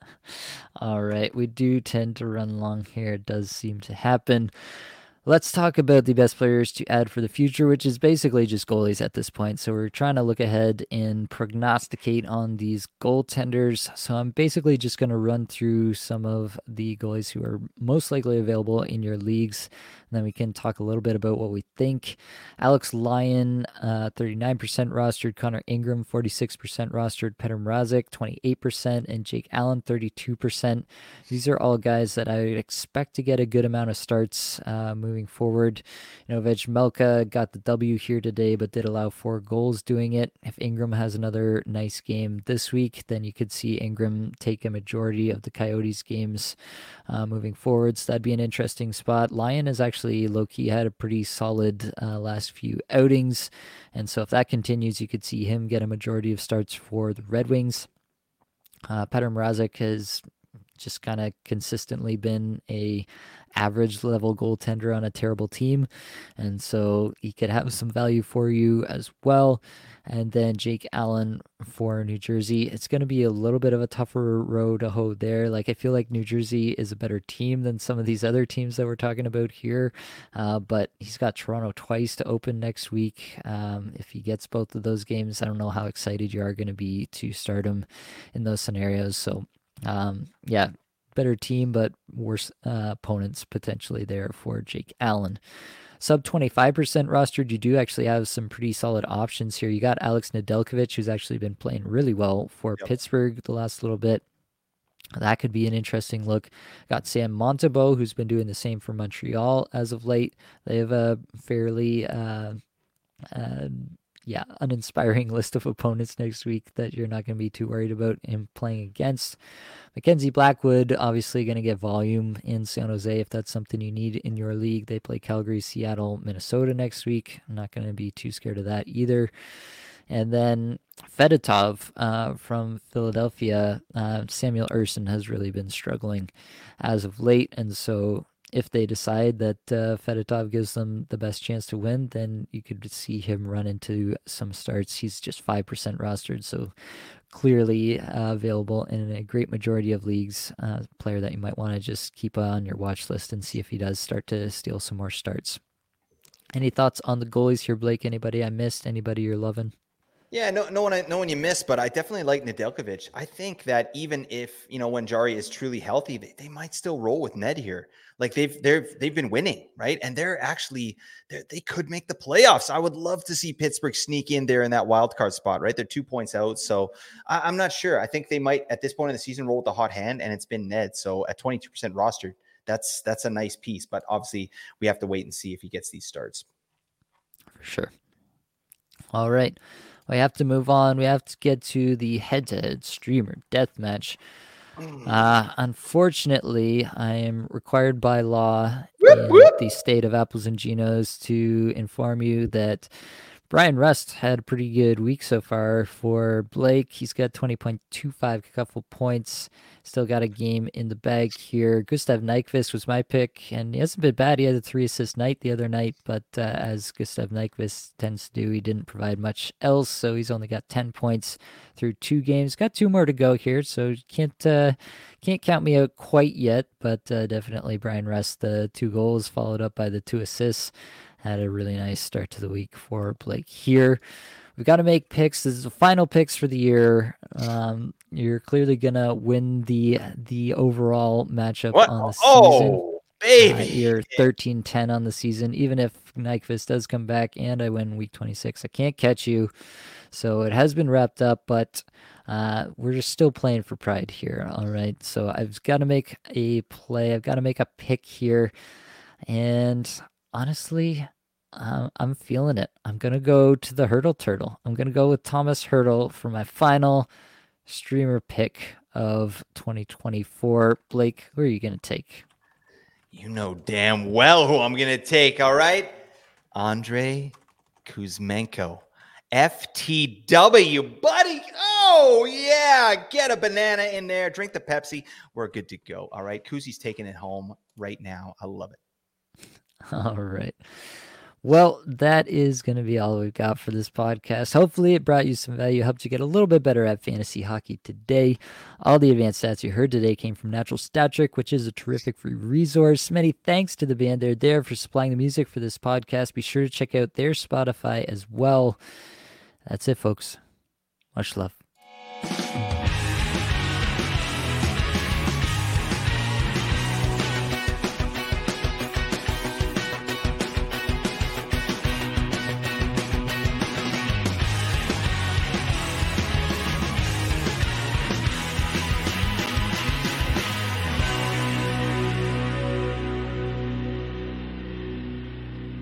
All right, we do tend to run long here. It does seem to happen. Let's talk about the best players to add for the future, which is basically just goalies at this point. So we're trying to look ahead and prognosticate on these goaltenders. So I'm basically just going to run through some of the goalies who are most likely available in your leagues. And then we can talk a little bit about what we think. Alex Lyon, uh, thirty-nine percent rostered. Connor Ingram, forty-six percent rostered. Petr Mrazek, twenty-eight percent. And Jake Allen, thirty-two percent. These are all guys that I would expect to get a good amount of starts uh, moving forward. You know, Vejmelka got the W here today, but did allow four goals doing it. If Ingram has another nice game this week, then you could see Ingram take a majority of the Coyotes games uh, moving forward. So that'd be an interesting spot. Lyon has actually low-key had a pretty solid uh, last few outings. And so if that continues, you could see him get a majority of starts for the Red Wings. Uh, Petr Mrazek has just kind of consistently been a average level goaltender on a terrible team, and so he could have some value for you as well. And then Jake Allen for New Jersey. It's going to be a little bit of a tougher road to hoe there. Like, I feel like New Jersey is a better team than some of these other teams that we're talking about here, uh, but he's got Toronto twice to open next week. Um, if he gets both of those games, I don't know how excited you are going to be to start him in those scenarios. So um, yeah, better team, but worse uh, opponents potentially there for Jake Allen. Sub twenty-five percent rostered, you do actually have some pretty solid options here. You got Alex Nedeljkovic, who's actually been playing really well for yep. Pittsburgh the last little bit. That could be an interesting look. Got Sam Montembeault, who's been doing the same for Montreal as of late. They have a fairly... Uh, uh, yeah, uninspiring list of opponents next week that you're not going to be too worried about him playing against. Mackenzie Blackwood, obviously going to get volume in San Jose if that's something you need in your league. They play Calgary, Seattle, Minnesota next week. I'm not going to be too scared of that either. And then Fedotov uh, from Philadelphia, uh, Samuel Ersson has really been struggling as of late, and so if they decide that uh, Fedotov gives them the best chance to win, then you could see him run into some starts. He's just five percent rostered, so clearly uh, available in a great majority of leagues. Uh, player that you might want to just keep on your watch list and see if he does start to steal some more starts. Any thoughts on the goalies here, Blake? Anybody I missed? Anybody you're loving? Yeah, no, no one, no one you missed, but I definitely like Nedeljkovic. I think that even if, you know, when Jari is truly healthy, they, they might still roll with Ned here. Like they've, they've, they've been winning, right? And they're actually, they're, they could make the playoffs. I would love to see Pittsburgh sneak in there in that wild card spot, right? They're two points out. So I, I'm not sure. I think they might at this point in the season roll with the hot hand, and it's been Ned. So at twenty-two percent rostered, that's, that's a nice piece, but obviously we have to wait and see if he gets these starts. For sure. All right. We have to move on. We have to get to the head-to-head streamer deathmatch. Uh, unfortunately, I am required by law whoop, in whoop. the state of Apples and Ginos to inform you that Brian Rust had a pretty good week so far for Blake. He's got twenty point two five couple points. Still got a game in the bag here. Gustav Nyquist was my pick, and he hasn't been bad. He had a three-assist night the other night, but uh, as Gustav Nyquist tends to do, he didn't provide much else, so he's only got ten points through two games. Got two more to go here, so can't uh, can't count me out quite yet, but uh, definitely Brian Rust, the two goals followed up by the two assists. Had a really nice start to the week for Blake here. We've got to make picks. This is the final picks for the year. Um, you're clearly going to win the the overall matchup what? on the oh, season. Oh, baby. Uh, you're thirteen ten on the season. Even if Nyquist does come back and I win week twenty-six, I can't catch you. So it has been wrapped up, but uh, we're just still playing for pride here. All right. So I've got to make a play. I've got to make a pick here. And honestly, uh, I'm feeling it. I'm going to go to the Hurdle Turtle. I'm going to go with Thomas Hurdle for my final streamer pick of twenty twenty-four. Blake, who are you going to take? You know damn well who I'm going to take, all right? Andrei Kuzmenko. F T W, buddy. Oh, yeah. Get a banana in there. Drink the Pepsi. We're good to go, all right? Kuzi's taking it home right now. I love it. All right. Well, that is going to be all we've got for this podcast. Hopefully it brought you some value, helped you get a little bit better at fantasy hockey today. All the advanced stats you heard today came from Natural Stat Trick, which is a terrific free resource. Many thanks to the band They're There for supplying the music for this podcast. Be sure to check out their Spotify as well. That's it, folks. Much love.